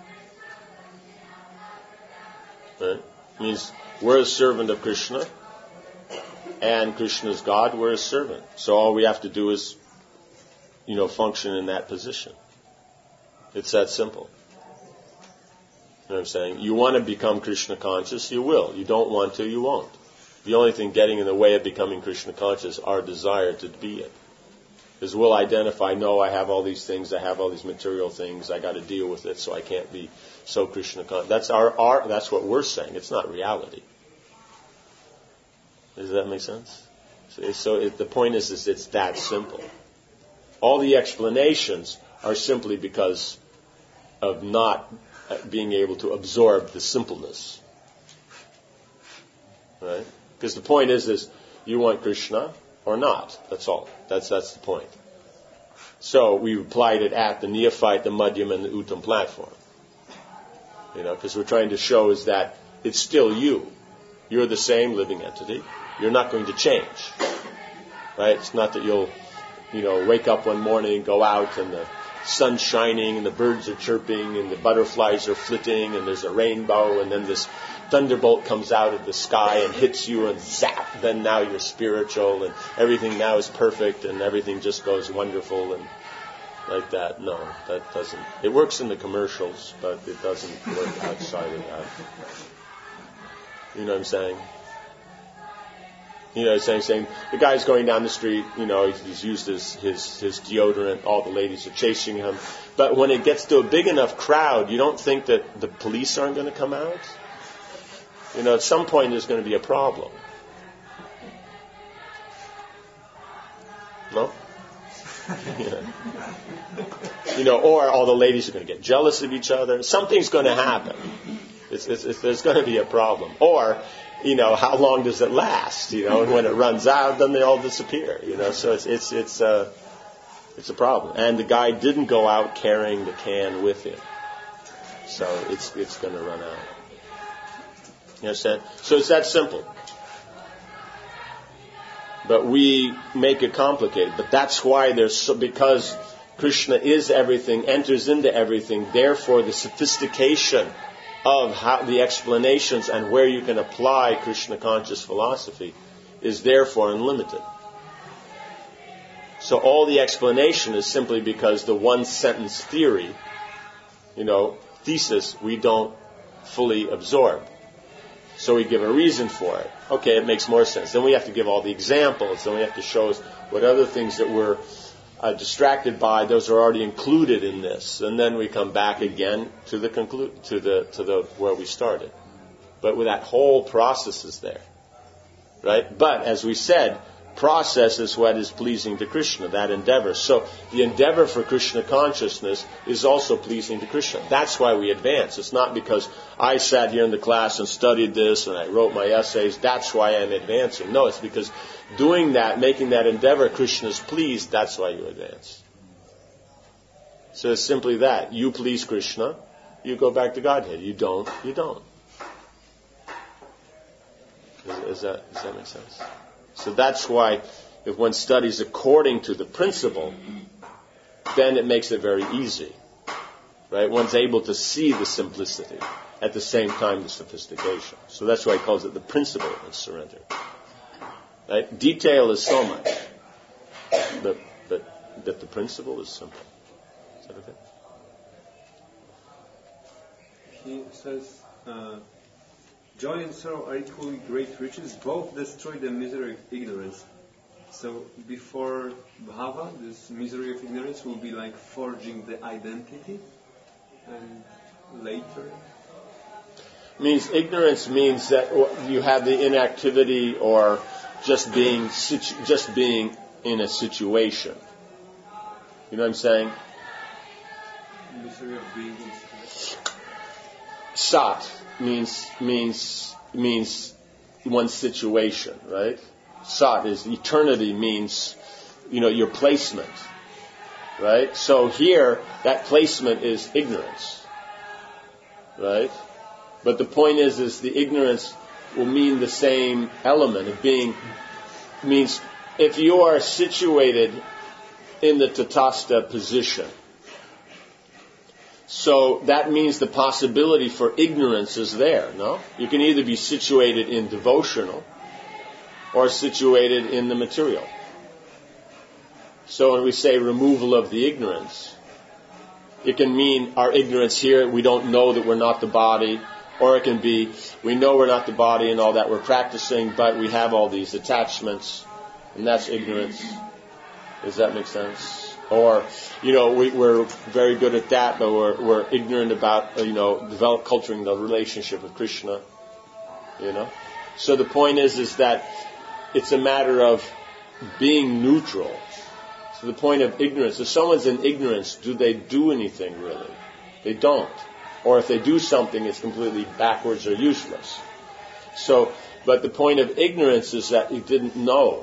Right? It means we're a servant of Krishna, and Krishna is God, we're his servant. So all we have to do is, you know, function in that position. It's that simple. You know what I'm saying? You want to become Krishna conscious, you will. You don't want to, you won't. The only thing getting in the way of becoming Krishna conscious, our desire to be it. Because we'll identify, no, I have all these things, I have all these material things, I got to deal with it, so I can't be so Krishna conscious. That's our, our, that's what we're saying. It's not reality. Does that make sense? So, so it, the point is, is it's that simple. All the explanations are simply because of not being able to absorb the simpleness. Right? Because the point is, is you want Krishna or not. That's all. That's that's the point. So we applied it at the neophyte, the madhyam, and the uttam platform. You know, because we're trying to show is that it's still you. You're the same living entity. You're not going to change. Right? It's not that you'll, you know, wake up one morning and go out and the sun's shining and the birds are chirping and the butterflies are flitting and there's a rainbow and then this thunderbolt comes out of the sky and hits you and zap, then now you're spiritual and everything now is perfect and everything just goes wonderful and like that. No, that doesn't. It works in the commercials, but it doesn't work outside of that. You know what I'm saying? You know, saying, saying the guy's going down the street, you know, he's used his, his, his deodorant, all the ladies are chasing him. But when it gets to a big enough crowd, you don't think that the police aren't going to come out? You know, at some point there's going to be a problem. No? Yeah. You know, or all the ladies are going to get jealous of each other. Something's going to happen. It's, it's, it's, there's going to be a problem. Or, you know, how long does it last? You know, and when it runs out, then they all disappear. You know, so it's it's it's a it's a problem. And the guy didn't go out carrying the can with him, so it's it's going to run out. You understand? So it's that simple. But we make it complicated. But that's why there's so, because Krishna is everything, enters into everything. Therefore, the sophistication of how the explanations and where you can apply Krishna conscious philosophy is therefore unlimited. So all the explanation is simply because the one sentence theory, you know, thesis we don't fully absorb. So we give a reason for it. Okay, it makes more sense. Then we have to give all the examples. Then we have to show us what other things that we're uh, distracted by, those are already included in this. And then we come back again to the conclude, to the, to the, where we started. But with that whole process is there. Right? But, as we said, process is what is pleasing to Krishna, that endeavor. So, the endeavor for Krishna consciousness is also pleasing to Krishna. That's why we advance. It's not because I sat here in the class and studied this and I wrote my essays, that's why I'm advancing. No, it's because doing that, making that endeavor, Krishna is pleased, that's why you advance. So it's simply that. You please Krishna, you go back to Godhead. You don't, you don't. Is that, does that make sense? So that's why if one studies according to the principle, then it makes it very easy. Right? One's able to see the simplicity, at the same time the sophistication. So that's why he calls it the principle of surrender. Right? Detail is so much, but, but that the principle is simple. Is that okay? He says, uh, joy and sorrow are equally great riches. Both destroy the misery of ignorance. So before bhava, this misery of ignorance will be like forging the identity, and later. Means ignorance means that you have the inactivity or just being situ- just being in a situation. You know what I'm saying? Misery of being in. Sat means means means one's situation, right? Sat is eternity, means, you know, your placement, right? So here, that placement is ignorance, right? But the point is, is the ignorance will mean the same element of being, means if you are situated in the tatastha position, so that means the possibility for ignorance is there, no? You can either be situated in devotional or situated in the material. So when we say removal of the ignorance, it can mean our ignorance here, we don't know that we're not the body, or it can be, we know we're not the body and all that we're practicing, but we have all these attachments, and that's ignorance. Does that make sense? Or, you know, we, we're very good at that, but we're, we're ignorant about, you know, develop, culturing the relationship with Krishna, you know. So the point is, is that it's a matter of being neutral. So the point of ignorance, if someone's in ignorance, do they do anything really? They don't. Or if they do something, it's completely backwards or useless. So, but the point of ignorance is that you didn't know.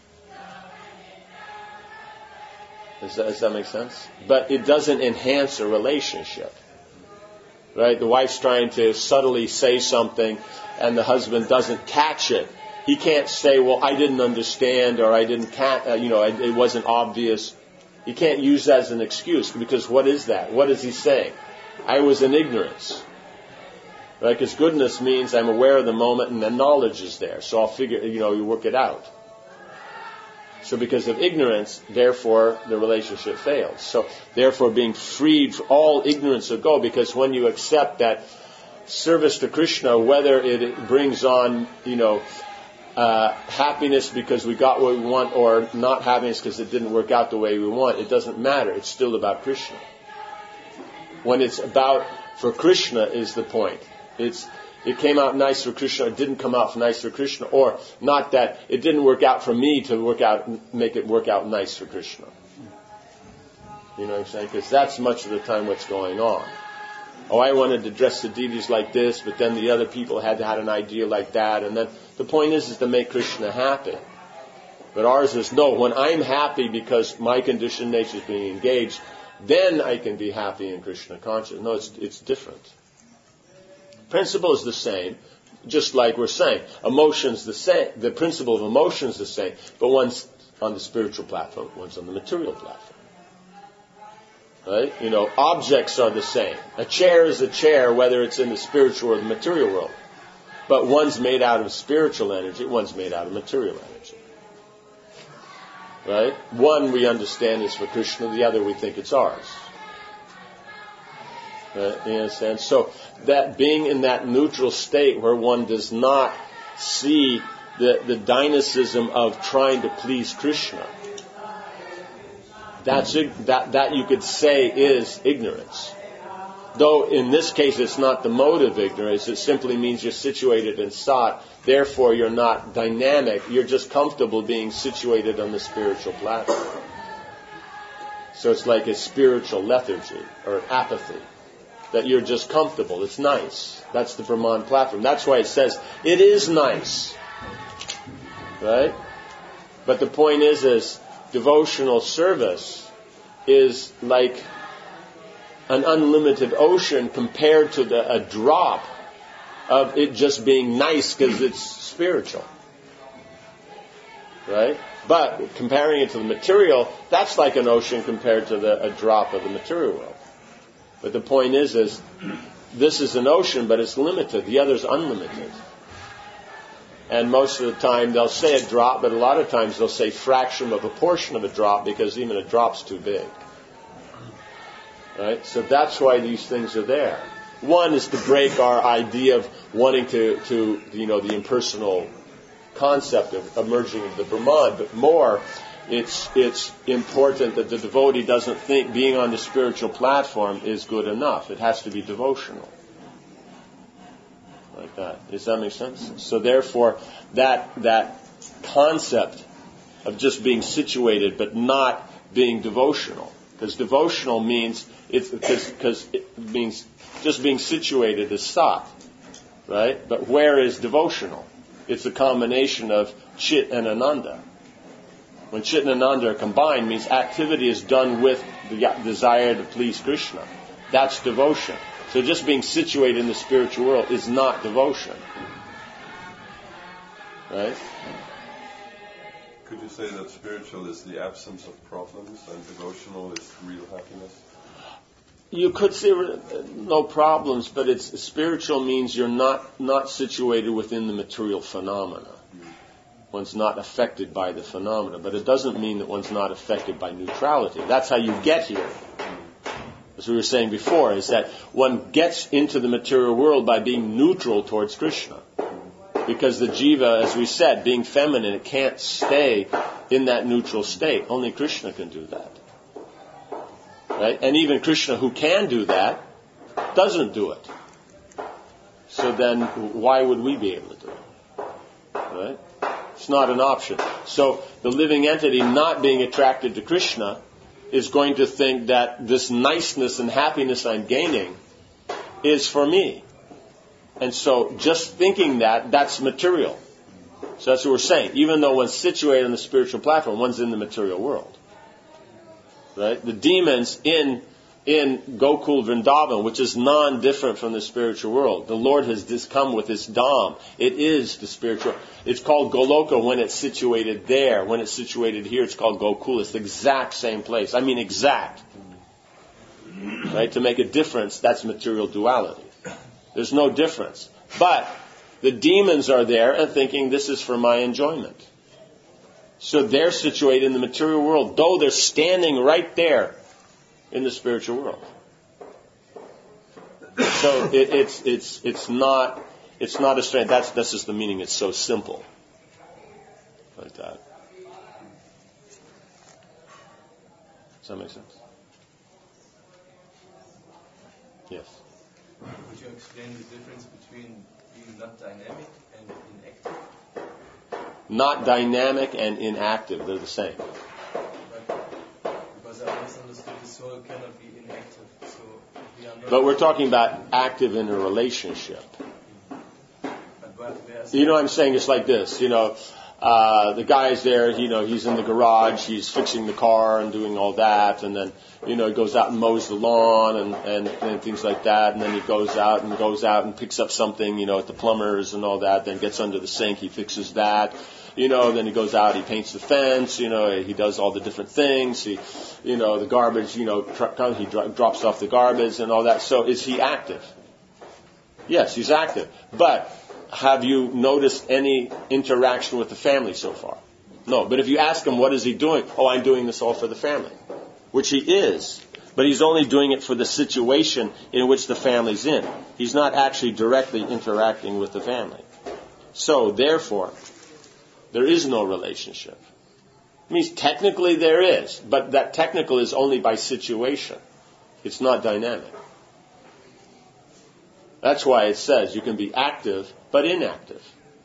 Does that, does that make sense? But it doesn't enhance a relationship. Right? The wife's trying to subtly say something and the husband doesn't catch it. He can't say, well, I didn't understand, or I didn't catch, uh, you know, it, it wasn't obvious. He can't use that as an excuse, because what is that? What is he saying? I was in ignorance. Right? Because goodness means I'm aware of the moment and the knowledge is there. So I'll figure, you know, you work it out. So because of ignorance, therefore, the relationship fails. So therefore, being freed from all ignorance will go, because when you accept that service to Krishna, whether it brings on, you know, uh, happiness because we got what we want, or not happiness because it didn't work out the way we want, it doesn't matter. It's still about Krishna. When it's about for Krishna is the point. It's it came out nice for Krishna, it didn't come out nice for Krishna, or not that it didn't work out for me to work out, make it work out nice for Krishna. You know what I'm saying? Because that's much of the time what's going on. Oh, I wanted to dress the deities like this, but then the other people had had an idea like that, and then the point is is to make Krishna happy. But ours is no. When I'm happy because my conditioned nature is being engaged, then I can be happy in Krishna consciousness. No, it's it's different. Principle is the same, just like we're saying. Emotion's the same. The principle of emotion is the same, but one's on the spiritual platform, one's on the material platform. Right? You know, objects are the same. A chair is a chair, whether it's in the spiritual or the material world. But one's made out of spiritual energy, one's made out of material energy. Right? One we understand is for Krishna, the other we think it's ours. Right? You understand? So that being in that neutral state where one does not see the, the dynamism of trying to please Krishna, That's that that you could say is ignorance. Though in this case it's not the mode of ignorance, it simply means you're situated in sat, therefore you're not dynamic, you're just comfortable being situated on the spiritual platform. So it's like a spiritual lethargy or apathy, that you're just comfortable, it's nice. That's the Brahman platform. That's why it says, it is nice. Right? But the point is, is devotional service is like an unlimited ocean compared to the, a drop of it just being nice because it's spiritual. Right? But comparing it to the material, that's like an ocean compared to the, a drop of the material world. But the point is, is this is an ocean, but it's limited. The other's unlimited. And most of the time they'll say a drop, but a lot of times they'll say fraction of a portion of a drop because even a drop's too big. Right? So that's why these things are there. One is to break our idea of wanting to, to you know, the impersonal concept of emerging of the Brahman, but more, it's it's important that the devotee doesn't think being on the spiritual platform is good enough. It has to be devotional. Like that. Does that make sense? So therefore, that that concept of just being situated but not being devotional, because devotional means it's because because it means just being situated is sat, right? But where is devotional? It's a combination of chit and ananda. When chit and ananda are combined, means activity is done with the desire to please Krishna. That's devotion. So just being situated in the spiritual world is not devotion. Right? Could you say that spiritual is the absence of problems and devotional is real happiness? You could say no problems, but it's spiritual means you're not, not situated within the material phenomena. One's not affected by the phenomena, but it doesn't mean that one's not affected by neutrality. That's how you get here. As we were saying before, is that one gets into the material world by being neutral towards Krishna. Because the jiva, as we said, being feminine, it can't stay in that neutral state. Only Krishna can do that. Right? And even Krishna, who can do that, doesn't do it. So then, why would we be able to do it? Right? It's not an option. So the living entity not being attracted to Krishna is going to think that this niceness and happiness I'm gaining is for me. And so just thinking that, that's material. So that's what we're saying. Even though one's situated on the spiritual platform, one's in the material world. Right? The demons in in Gokul Vrindavan, which is non-different from the spiritual world. The Lord has just come with His Dham. It is the spiritual. It's called Goloka when it's situated there. When it's situated here, it's called Gokul. It's the exact same place. I mean exact. Right? To make a difference, that's material duality. There's no difference. But the demons are there and thinking this is for my enjoyment. So they're situated in the material world, though they're standing right there in the spiritual world. So it, it's it's it's not it's not a strength. That's that's just the meaning. It's so simple, like that. Does that make sense? Yes. Could you explain the difference between being not dynamic and inactive? Not dynamic and inactive, they're the same. But, because I misunderstood, the soul cannot be inactive. So we are not. But we're talking about active in a relationship. But where, where You know what I'm saying? It's like this, you know, uh, the guy's there, you know, he's in the garage, he's fixing the car and doing all that, and then, you know, he goes out and mows the lawn and, and, and things like that, and then he goes out and goes out and picks up something, you know, at the plumber's and all that, then gets under the sink, he fixes that, you know, then he goes out, he paints the fence, you know, he does all the different things, he, you know, the garbage, you know, tr- he dro- drops off the garbage and all that. So is he active? Yes, he's active. But have you noticed any interaction with the family so far? No. But if you ask him, what is he doing? Oh, I'm doing this all for the family. Which he is. But he's only doing it for the situation in which the family's in. He's not actually directly interacting with the family. So, therefore, there is no relationship. It means technically there is, but that technical is only by situation. It's not dynamic. That's why it says you can be active but inactive.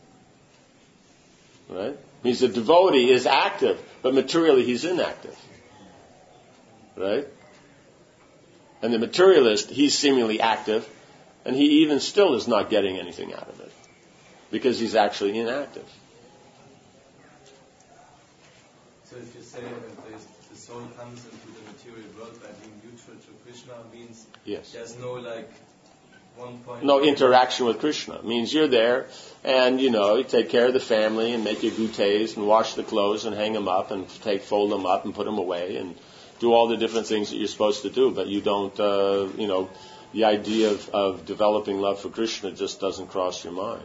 Right? It means the devotee is active, but materially he's inactive. Right? And the materialist, he's seemingly active, and he even still is not getting anything out of it, because he's actually inactive. So if you say that the soul comes into the material world by being neutral to Krishna, means yes. There's no like one point. No interaction with Krishna. It means you're there, and you know you take care of the family and make your goûters and wash the clothes and hang them up and take fold them up and put them away and do all the different things that you're supposed to do. But you don't, uh, you know, the idea of, of developing love for Krishna just doesn't cross your mind.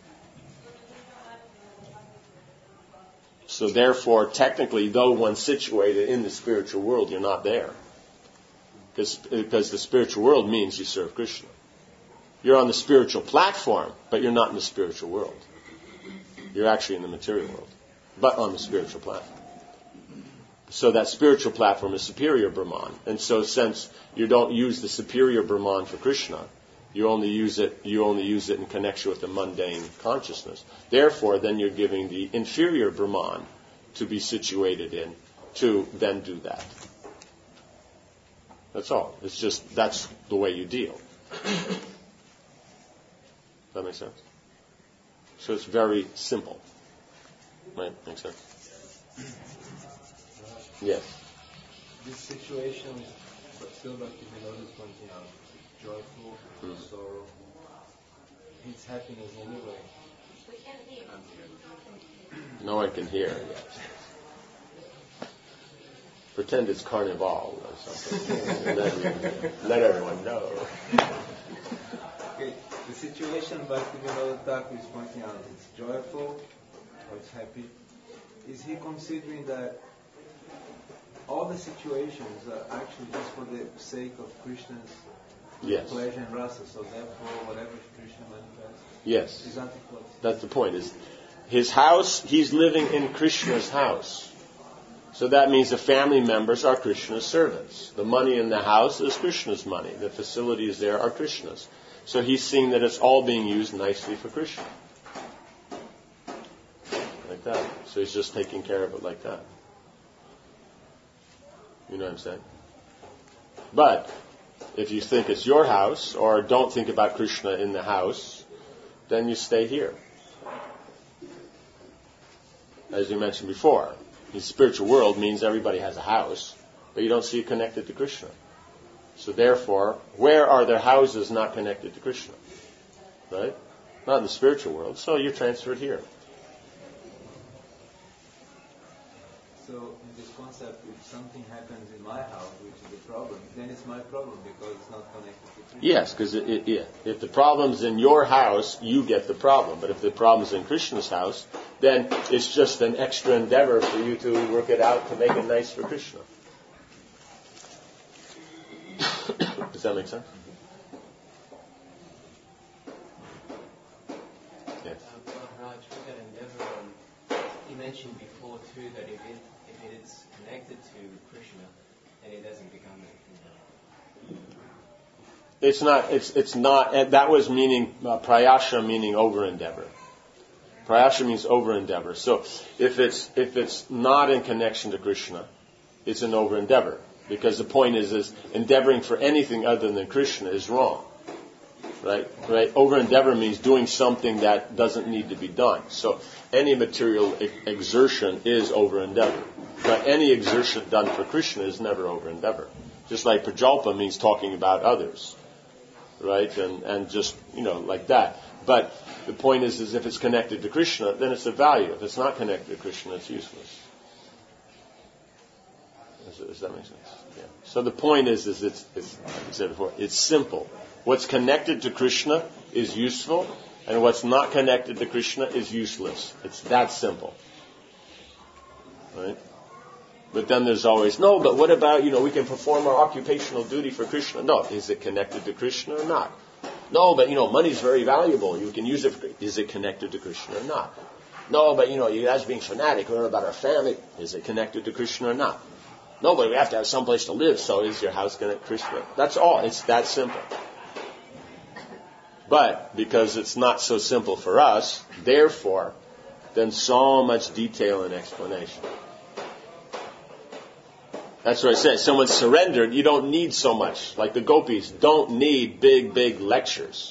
So therefore, technically, though one's situated in the spiritual world, you're not there. Because, because the spiritual world means you serve Krishna. You're on the spiritual platform, but you're not in the spiritual world. You're actually in the material world, but on the spiritual platform. So that spiritual platform is superior Brahman. And so since you don't use the superior Brahman for Krishna, You only use it. You only use it in connection with the mundane consciousness. Therefore, then you're giving the inferior Brahman to be situated in to then do that. That's all. It's just that's the way you deal. Does that make sense? So it's very simple. Right? Makes sense? Yes. This situation, but still like you notice pointing out, joyful, mm. sorrow, it's happiness anyway. We can hear. No one can hear yet. Pretend it's carnival or something. And then let everyone know. Okay, the situation Bhaktivinoda Thakur is pointing out, it's joyful or it's happy. Is he considering that all the situations are actually just for the sake of Krishna's yes. pleasure and rasa, so therefore whatever Krishna manifests? Yes. Is that the point? That's the point. Is his house, he's living in Krishna's house. So that means the family members are Krishna's servants. The money in the house is Krishna's money. The facilities there are Krishna's. So he's seeing that it's all being used nicely for Krishna. Like that. So he's just taking care of it like that. You know what I'm saying? But if you think it's your house or don't think about Krishna in the house, then you stay here. As you mentioned before, the spiritual world means everybody has a house, but you don't see it connected to Krishna. So therefore, where are their houses not connected to Krishna? Right? Not in the spiritual world. So you're transferred here. So in this concept, if something happens in my house, which is a problem, then it's my problem because it's not connected to Krishna. Yes, because it, it, yeah. if the problem's in your house, you get the problem. But if the problem's in Krishna's house, then it's just an extra endeavor for you to work it out to make it nice for Krishna. Does that make sense? Yeah. Uh, Raj, with that endeavor, um, you mentioned before too that if it if it is connected to Krishna, then it doesn't become a It's not. It's it's not. And that was meaning uh, prayasha, meaning over endeavor. Prayasha means over endeavor. So if it's if it's not in connection to Krishna, it's an over endeavor. Because the point is, is endeavoring for anything other than Krishna is wrong. Right? Right? Over endeavor means doing something that doesn't need to be done. So any material e- exertion is over endeavor. But any exertion done for Krishna is never over endeavor. Just like prajalpa means talking about others. Right? And and just, you know, like that. But the point is, is if it's connected to Krishna, then it's of value. If it's not connected to Krishna, it's useless. Does, does that make sense? Yeah. So the point is, is it's, it's, like I said before, it's simple. What's connected to Krishna is useful, and what's not connected to Krishna is useless. It's that simple. Right? But then there's always, no, but what about, you know, we can perform our occupational duty for Krishna. No, is it connected to Krishna or not? No, but, you know, money's very valuable. You can use it for, is it connected to Krishna or not? No, but you know, you guys being fanatic, what about our family? Is it connected to Krishna or not? No, but we have to have some place to live, so is your house connected to Krishna? That's all. It's that simple. But because it's not so simple for us, therefore, then so much detail and explanation. That's what I said. Someone surrendered, you don't need so much. Like the gopis don't need big, big lectures.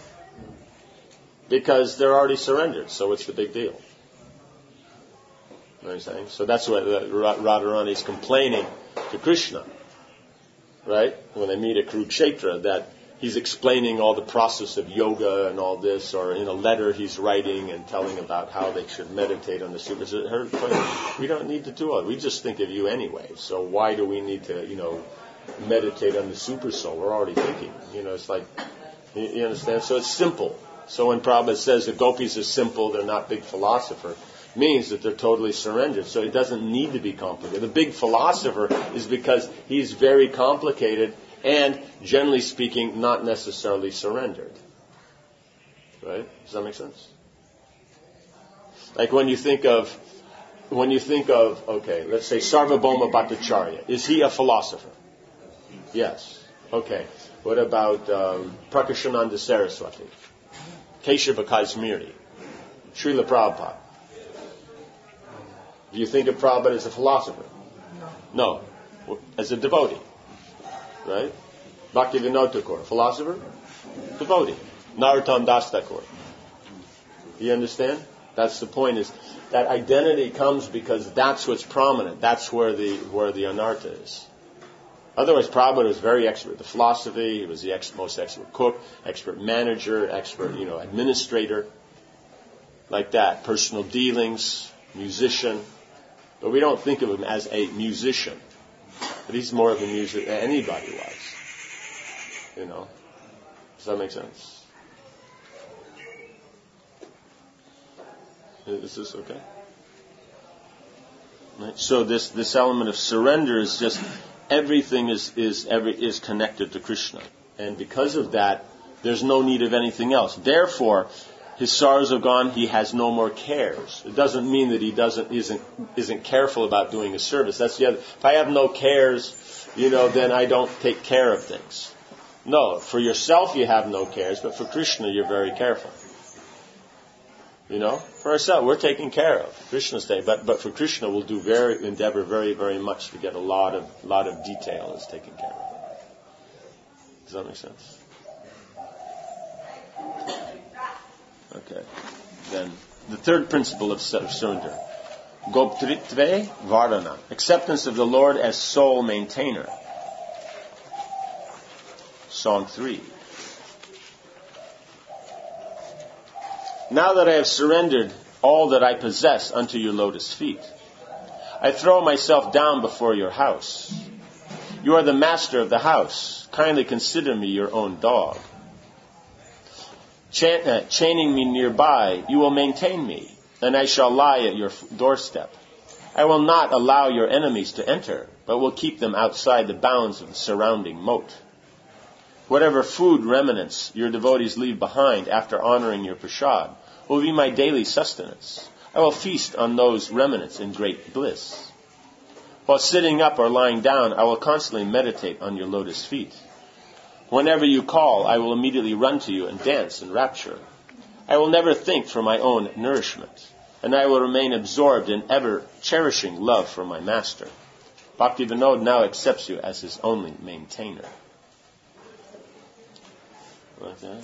Because they're already surrendered, so what's the big deal? You know what I'm saying? So that's what Radharani is complaining to Krishna, right? When they meet at Kurukshetra, that he's explaining all the process of yoga and all this, or in a letter he's writing and telling about how they should meditate on the super. Her point, we don't need to do all that. We just think of you anyway. So why do we need to, you know, meditate on the super soul? We're already thinking. You know, it's like, you, you understand? So it's simple. So when Prabhupada says the gopis are simple, they're not big philosopher, means that they're totally surrendered. So it doesn't need to be complicated. The big philosopher is because he's very complicated and, generally speaking, not necessarily surrendered. Right? Does that make sense? Like when you think of, when you think of, okay, let's say Sarvabhauma Bhattacharya. Is he a philosopher? Yes. Okay. What about um, Prakashananda Saraswati? Keshava Kashmiri, Srila Prabhupada. Do you think of Prabhupada as a philosopher? No. No. As a devotee. Right? Bhaktivinoda Thakur, philosopher? Devotee. Narottam Das Thakur. You understand? That's the point, is that identity comes because that's what's prominent. That's where the where the anartha is. Otherwise, Prabhupada was very expert at the philosophy. He was the ex- most expert cook, expert manager, expert, you know, administrator, like that. Personal dealings, musician. But we don't think of him as a musician. But he's more of a musician than anybody was. You know. Does that make sense? Is this okay? Right. So this this element of surrender is just... Everything is is every is connected to Krishna, and because of that, there's no need of anything else. Therefore, his sorrows are gone. He has no more cares. It doesn't mean that he doesn't isn't isn't careful about doing a service. That's the other. If I have no cares, you know, then I don't take care of things. No, for yourself you have no cares, but for Krishna you're very careful. You know, for ourselves, we're taken care of. Krishna's day, but but for Krishna, we'll do very endeavor very very much to get a lot of lot of detail is taken care of. Does that make sense? Okay. Then the third principle of surrender, Goptritve Vardhana, acceptance of the Lord as sole maintainer. Song three. Now that I have surrendered all that I possess unto your lotus feet, I throw myself down before your house. You are the master of the house. Kindly consider me your own dog. Chain, uh, chaining me nearby, you will maintain me, and I shall lie at your doorstep. I will not allow your enemies to enter, but will keep them outside the bounds of the surrounding moat. Whatever food remnants your devotees leave behind after honoring your prasad will be my daily sustenance. I will feast on those remnants in great bliss. While sitting up or lying down, I will constantly meditate on your lotus feet. Whenever you call, I will immediately run to you and dance in rapture. I will never think for my own nourishment, and I will remain absorbed in ever-cherishing love for my master. Bhaktivinoda now accepts you as his only maintainer. Like that.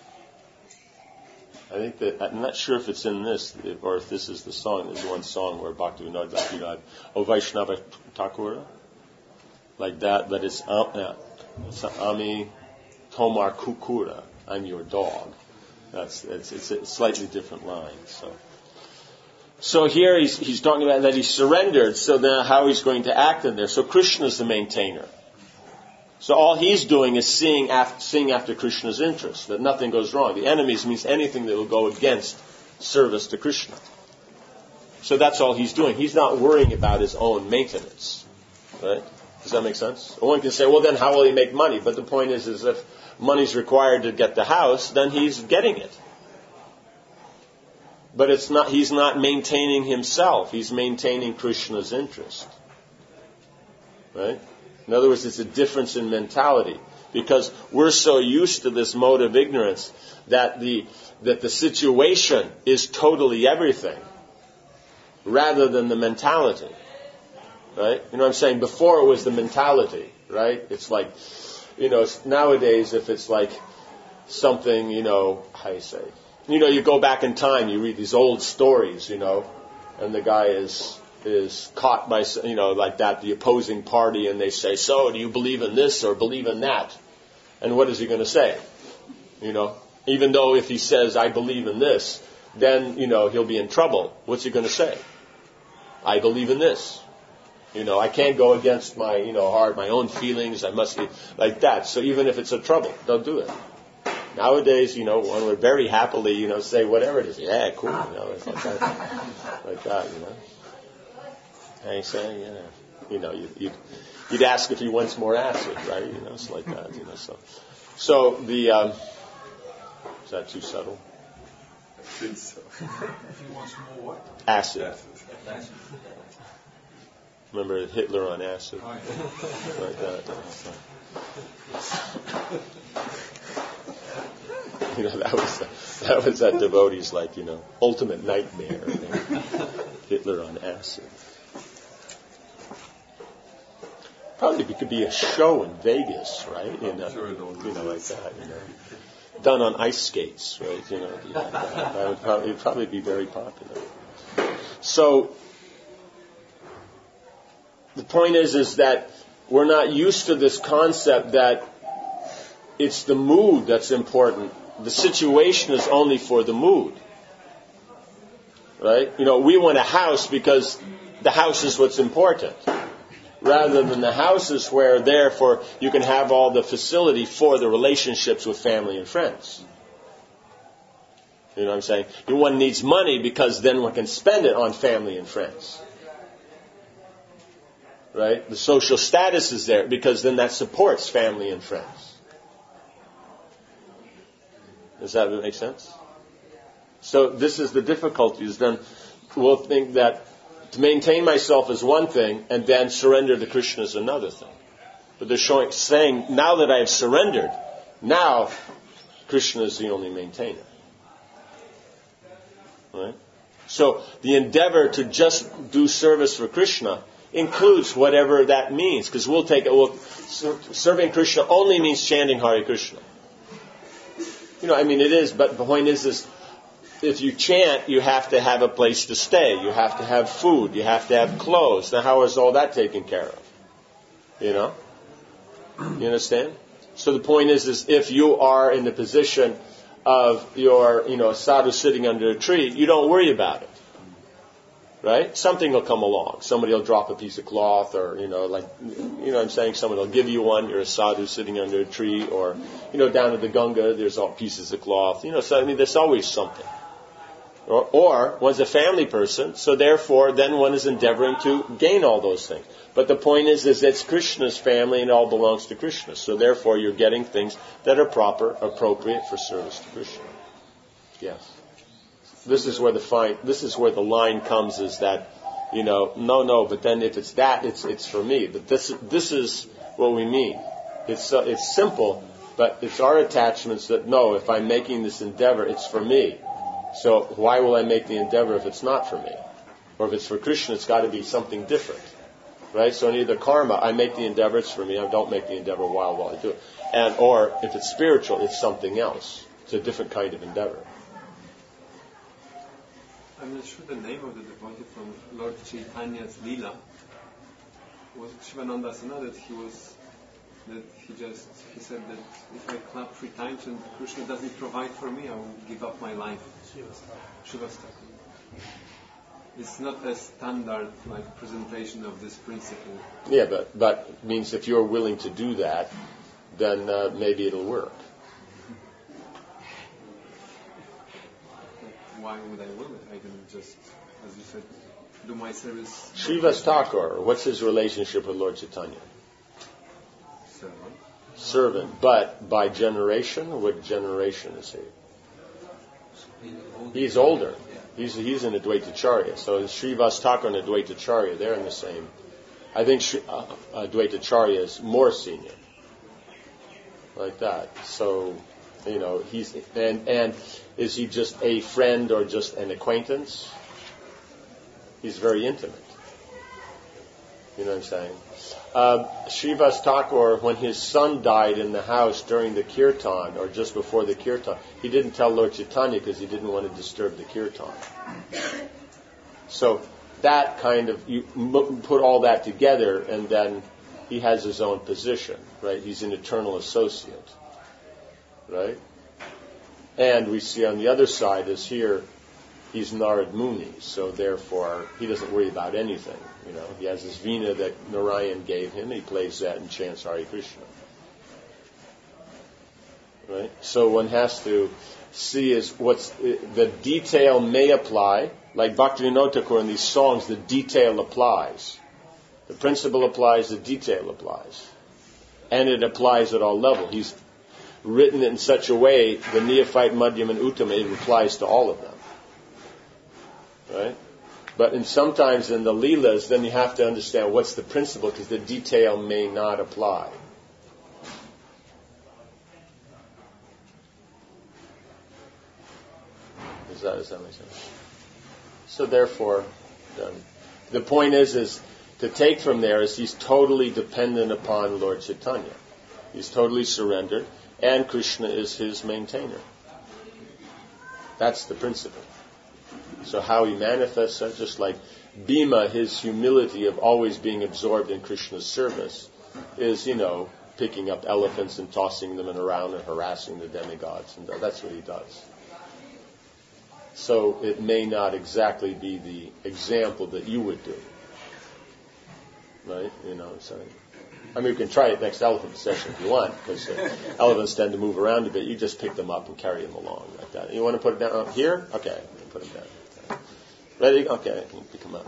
I think that, I'm not sure if it's in this, or if this is the song. There's one song where Bhaktivinoda Thakur, O Vaishnava Thakura, like that, but it's, uh, it's Ami Tomar Kukura, I'm your dog. That's, it's, it's a slightly different line, so. So here he's, he's talking about that he surrendered, so then how he's going to act in there. So Krishna's the maintainer. So all he's doing is seeing after, seeing after Krishna's interests, that nothing goes wrong. The enemies means anything that will go against service to Krishna. So that's all he's doing. He's not worrying about his own maintenance. Right? Does that make sense? One can say, well, then how will he make money? But the point is, is if money's required to get the house, then he's getting it. But it's not, he's not maintaining himself. He's maintaining Krishna's interest. Right? In other words, it's a difference in mentality. Because we're so used to this mode of ignorance that the that the situation is totally everything, rather than the mentality. Right? You know what I'm saying? Before it was the mentality, right? It's like, you know, nowadays if it's like something, you know, how you say, you know, you go back in time, you read these old stories, you know, and the guy is is caught by, you know, like that, the opposing party, and they say, so, do you believe in this or believe in that? And what is he going to say? You know, even though if he says, I believe in this, then, you know, he'll be in trouble. What's he going to say? I believe in this. You know, I can't go against my, you know, heart, my own feelings. I must be like that. So even if it's a trouble, don't do it. Nowadays, you know, one would very happily, you know, say whatever it is. Yeah, cool. You know, it's like that, like that, you know. And you say, yeah, you know, you, you'd, you'd ask if he wants more acid, right? You know, it's like that, you know. So, so the um, is that too subtle? I think so. If he wants more what? Acid. Acid. Remember Hitler on acid, Oh, yeah. like that. You know, that was that was that devotee's like, you know, ultimate nightmare. You know? Hitler on acid. Probably could be a show in Vegas, right? You know, you know, like that. You know, done on ice skates, right? You know, like that. That would probably, it'd probably be very popular. So the point is, is that we're not used to this concept that it's the mood that's important. The situation is only for the mood. Right? You know, we want a house because the house is what's important. Rather than the houses where, therefore, you can have all the facility for the relationships with family and friends. You know what I'm saying? One needs money because then one can spend it on family and friends. Right? The social status is there because then that supports family and friends. Does that make sense? So this is the difficulty, is then we'll think that to maintain myself is one thing and then surrender to Krishna is another thing. But they're showing, saying, now that I have surrendered, now Krishna is the only maintainer. Right? So the endeavor to just do service for Krishna includes whatever that means, because we'll take it. Well, serving Krishna only means chanting Hare Krishna. You know, I mean, it is, but the point is, is if you chant, you have to have a place to stay. You have to have food. You have to have clothes. Now, how is all that taken care of? You know? You understand? So the point is, is if you are in the position of your, you know, sadhu sitting under a tree, you don't worry about it. Right? Something will come along. Somebody will drop a piece of cloth, or, you know, like, you know what I'm saying? Someone will give you one. You're a sadhu sitting under a tree, or, you know, down at the Ganga, there's all pieces of cloth. You know, so, I mean, there's always something. Or, or one's a family person, so therefore, then one is endeavoring to gain all those things. But the point is, is it's Krishna's family and it all belongs to Krishna. So therefore, you're getting things that are proper, appropriate for service to Krishna. Yes. This is where the fine, this is where the line comes, is that, you know, no, no, but then if it's that, it's it's for me. But this this is what we mean. It's uh, it's simple, but it's our attachments that, no, if I'm making this endeavor, it's for me. So why will I make the endeavor if it's not for me? Or if it's for Krishna, it's got to be something different. Right? So in either karma, I make the endeavor, it's for me. I don't make the endeavor while while I do it. And or if it's spiritual, it's something else. It's a different kind of endeavor. I'm not sure the name of the devotee from Lord Chaitanya's Leela. Was it Shivananda Sana that he was, that he just, he said that if I clap three times and Krishna doesn't provide for me, I will give up my life. Shivastaka. It's not a standard like presentation of this principle. Yeah, but but it means if you're willing to do that, then uh, maybe it'll work. Why would I will it? I can just, as you said, do my service. Srivas Thakur, what's his relationship with Lord Chaitanya? Servant. Servant, but by generation, what generation is he? He's older. He's he's in Advaitacharya. So Srivas Thakur and Advaitacharya, they're in the same. I think Sri, uh, Advaitacharya is more senior, like that. So, you know, he's and and is he just a friend or just an acquaintance? He's very intimate. You know what I'm saying? Uh, Srivas Thakur, when his son died in the house during the kirtan, or just before the kirtan, he didn't tell Lord Chaitanya because he didn't want to disturb the kirtan. So that kind of, you m- put all that together, and then he has his own position, right? He's an eternal associate, right? And we see on the other side is here, he's Narad Muni, so therefore he doesn't worry about anything. You know, he has this veena that Narayan gave him. He plays that and chants Hare Krishna. Right? So one has to see is what's the detail may apply, like Bhaktivinoda Thakur in these songs. The detail applies. The principle applies. The detail applies, and it applies at all levels. He's written it in such a way, the neophyte, Madhyam, and Uttama, it applies to all of them. Right? But in sometimes in the Leelas, then you have to understand what's the principle, because the detail may not apply. Does that, does that make sense? So therefore, um, the point is, is to take from there is he's totally dependent upon Lord Chaitanya. He's totally surrendered, and Krishna is his maintainer. That's the principle. So how he manifests that, just like Bhima, his humility of always being absorbed in Krishna's service, is, you know, picking up elephants and tossing them around and harassing the demigods. And that's what he does. So it may not exactly be the example that you would do. Right? You know, so, I mean, we can try it next elephant session if you want, because uh, elephants tend to move around a bit. You just pick them up and carry them along like that. You want to put it down up here? Okay, put them down. Ready? Okay, you can come up.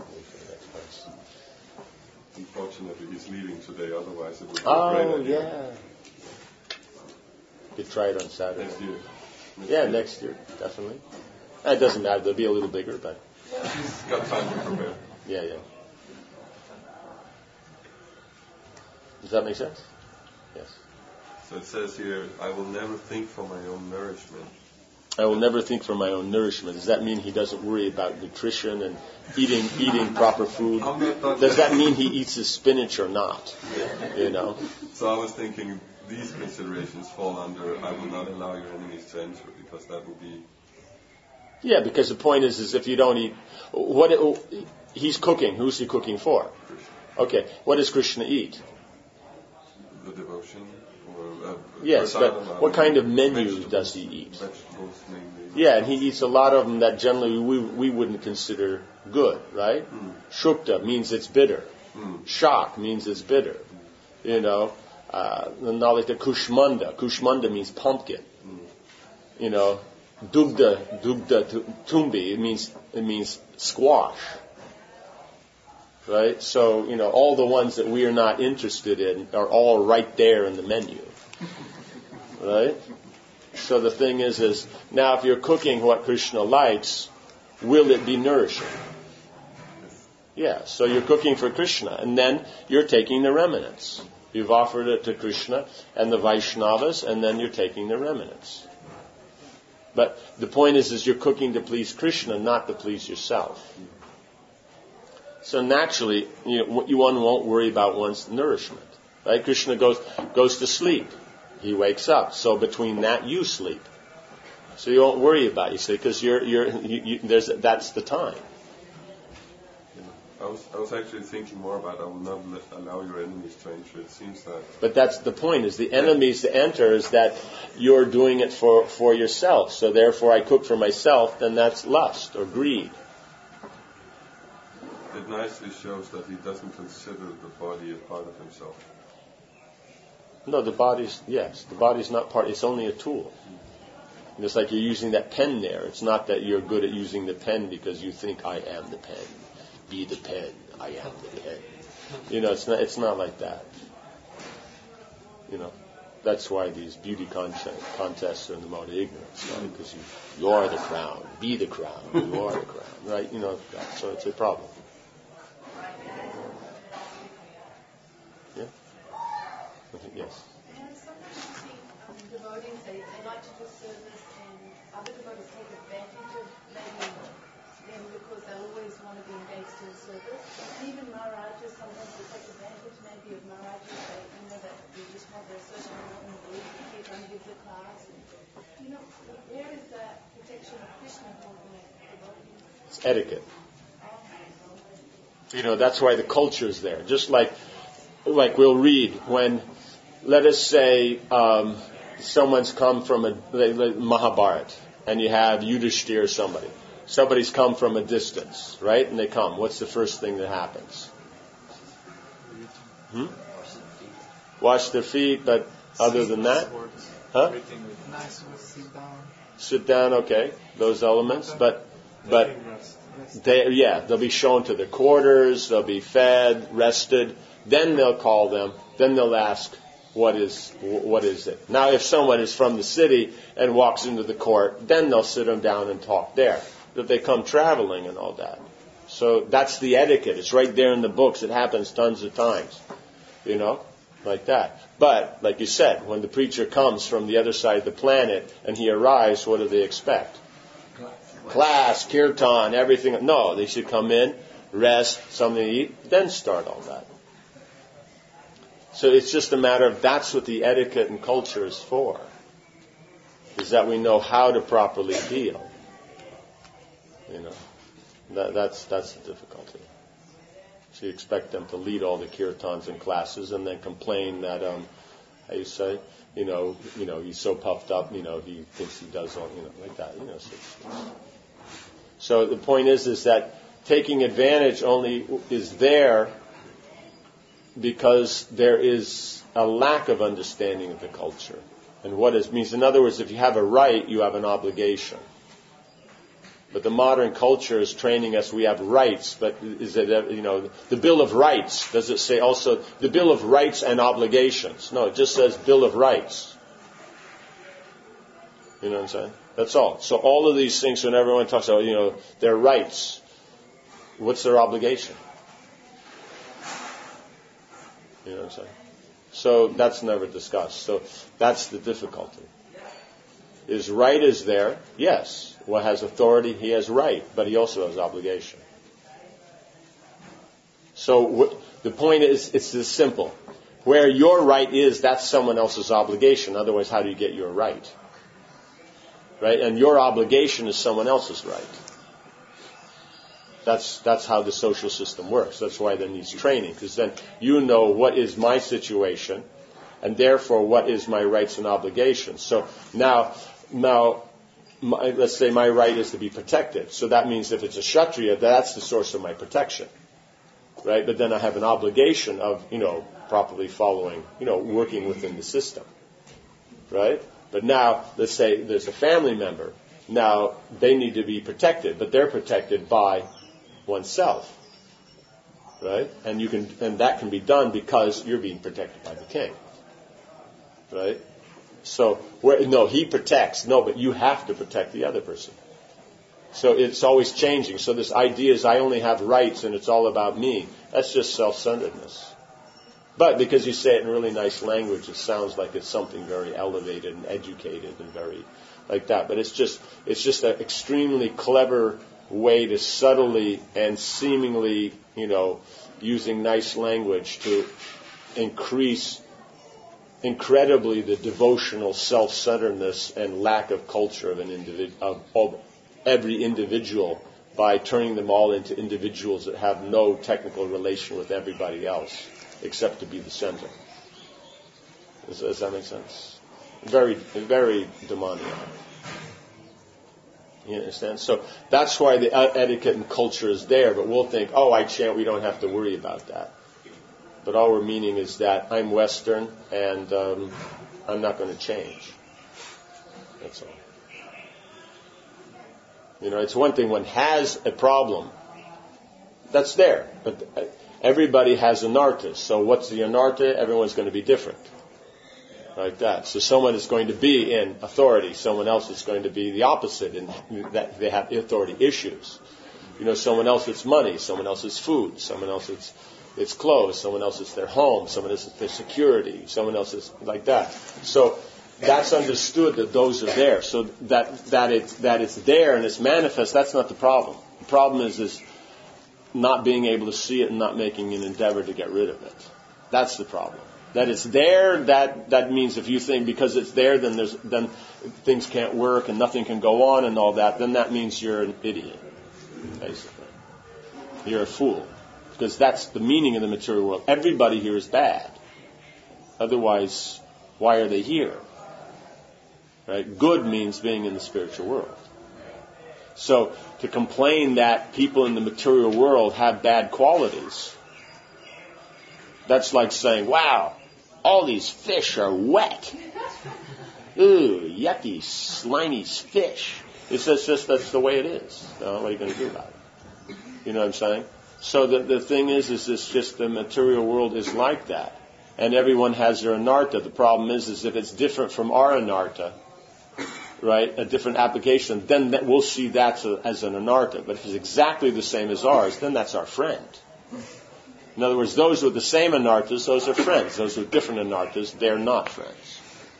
Unfortunately, he's leaving today. Otherwise, it would be oh, a great idea. yeah. You could try it on Saturday. Next year. Next yeah, year. next year, definitely. It doesn't matter. They'll be a little bigger, but He's got time to prepare. yeah, yeah. Does that make sense? Yes. So it says here, I will never think for my own nourishment. I will never think for my own nourishment. Does that mean he doesn't worry about nutrition and eating eating proper food? Does that mean he eats his spinach or not? You know. So I was thinking these considerations fall under I will not allow your enemies to enter, because that would be. Yeah, because the point is, is if you don't eat, what it, he's cooking. Who's he cooking for? Krishna. Okay, what does Krishna eat? The devotion. Or, uh, yes, but what kind of menu vegetables, does he eat? Vegetables, mainly. Yeah, and he eats a lot of them that generally we we wouldn't consider good, right? Mm. Shukta means it's bitter. Mm. Shak means it's bitter. You know, uh, Nalita Kushmanda. Kushmanda means pumpkin. Mm. You know, Dugda, Dugda Tumbi, it means it means squash. Right? So, you know, all the ones that we are not interested in are all right there in the menu. Right? So the thing is, is now if you're cooking what Krishna likes, will it be nourishing? Yeah, so you're cooking for Krishna, and then you're taking the remnants. You've offered it to Krishna and the Vaishnavas, and then you're taking the remnants. But the point is, is you're cooking to please Krishna, not to please yourself. So naturally, you know, one won't worry about one's nourishment. Right? Krishna goes goes to sleep. He wakes up. So between that, you sleep. So you won't worry about it, you see, because you're you're you, you, there's that's the time. I was I was actually thinking more about I will not let, allow your enemies to enter. It seems that. But that's the point: is the enemies to enter is that you're doing it for for yourself. So therefore, I cook for myself. Then that's lust or greed. It nicely shows that he doesn't consider the body a part of himself. No, the body's, yes, the body's not part, it's only a tool. And it's like you're using that pen there. It's not that you're good at using the pen because you think, I am the pen. Be the pen. I am the pen. You know, it's not, it's not like that. You know. that's why these beauty contest, contests are in the mode of ignorance, right? Because you, you are the crown. Be the crown. You are the crown, right? You know, so it's a problem. Yeah? Yes? And sometimes you see devotees, they, they like to do service, and other devotees take advantage of maybe them because they always want to be engaged in service. And even Maharajas, sometimes they take advantage maybe of Maharajas, they, you know, that they just want their certain amount in the group to keep on give the class. And, you know, where is that protection of Krishna for the devotees? It's etiquette. You know, that's why the culture is there. Just like, like we'll read when, let us say, um, someone's come from a like Mahabharata, and you have Yudhishthira or somebody. Somebody's come from a distance, right? And they come. What's the first thing that happens? Hmm? Wash their feet, but other than that? Huh? Sit down, okay. Those elements, but, but, they, yeah, they'll be shown to their quarters, they'll be fed, rested, then they'll call them, then they'll ask, what is, what is it? Now, if someone is from the city and walks into the court, then they'll sit them down and talk there. But they come traveling and all that. So that's the etiquette. It's right there in the books. It happens tons of times. You know, like that. But, like you said, when the preacher comes from the other side of the planet and he arrives, what do they expect? Class, kirtan, everything. No, they should come in, rest, something to eat, then start all that. So it's just a matter of that's what the etiquette and culture is for. Is that we know how to properly deal. You know, that, that's that's the difficulty. So you expect them to lead all the kirtans and classes, and then complain that, um, how you say, you know, you know, he's so puffed up, you know, he thinks he does all, you know, like that. You know, so, so the point is, is that taking advantage only is there because there is a lack of understanding of the culture and what it means. In other words, if you have a right, you have an obligation. But the modern culture is training us we have rights, but is it, you know, the Bill of Rights, does it say also the Bill of Rights and Obligations? No, it just says Bill of Rights. You know what I'm saying? That's all. So all of these things, when everyone talks about, you know, their rights, what's their obligation? You know what I'm saying? So that's never discussed. So that's the difficulty. His right is there, yes. What has authority, he has right, but he also has obligation. So w- the point is, it's this simple. Where your right is, that's someone else's obligation. Otherwise, how do you get your right? Right? And your obligation is someone else's right. That's that's how the social system works. That's why there needs training, because then you know what is my situation, and therefore what is my rights and obligations. So now, now, my, let's say my right is to be protected. So that means if it's a Kshatriya, that's the source of my protection, right? But then I have an obligation of, you know, properly following, you know, working within the system, right? But now, let's say there's a family member. Now they need to be protected, but they're protected by oneself, right? And you can, and that can be done because you're being protected by the king, right? So, where, no, he protects. No, but you have to protect the other person. So it's always changing. So this idea is I only have rights and it's all about me. That's just self-centeredness. But because you say it in really nice language, it sounds like it's something very elevated and educated and very like that. But it's just it's just an extremely clever way to subtly and seemingly, you know, using nice language to increase incredibly the devotional self-centeredness and lack of culture of an individ- of, of every individual by turning them all into individuals that have no technical relation with everybody else except to be the center. Does, does that make sense? Very, very demoniac. You understand? So that's why the etiquette and culture is there, but we'll think, oh, I chant, we don't have to worry about that. But all we're meaning is that I'm Western and um, I'm not going to change. That's all. You know, it's one thing one has a problem. That's there. But everybody has an artist. So what's the anartha? Everyone's going to be different. Right? like that. So someone is going to be in authority, someone else is going to be the opposite, in that they have authority issues. You know, someone else it's money, someone else it's food, someone else it's it's clothes, someone else it's their home, someone else it's their security, someone else is like that. So that's understood that those are there. So that that it's that it's there and it's manifest, that's not the problem. The problem is is not being able to see it and not making an endeavor to get rid of it. That's the problem. That it's there, that that means if you think because it's there, then there's then things can't work and nothing can go on and all that, then that means you're an idiot, basically. You're a fool. Because that's the meaning of the material world. Everybody here is bad. Otherwise, why are they here? Right? Good means being in the spiritual world. So to complain that people in the material world have bad qualities, that's like saying, wow, all these fish are wet. Ooh, yucky, slimy fish. It's just, just that's the way it is. So what are you going to do about it? You know what I'm saying? So the, the thing is, is it's just the material world is like that. And everyone has their anartha. The problem is, is if it's different from our anartha, right, a different application, then that, we'll see that as an anartha. But if it's exactly the same as ours, then that's our friend. In other words, those with the same anarthas, those are friends. Those with different anarthas, they're not friends.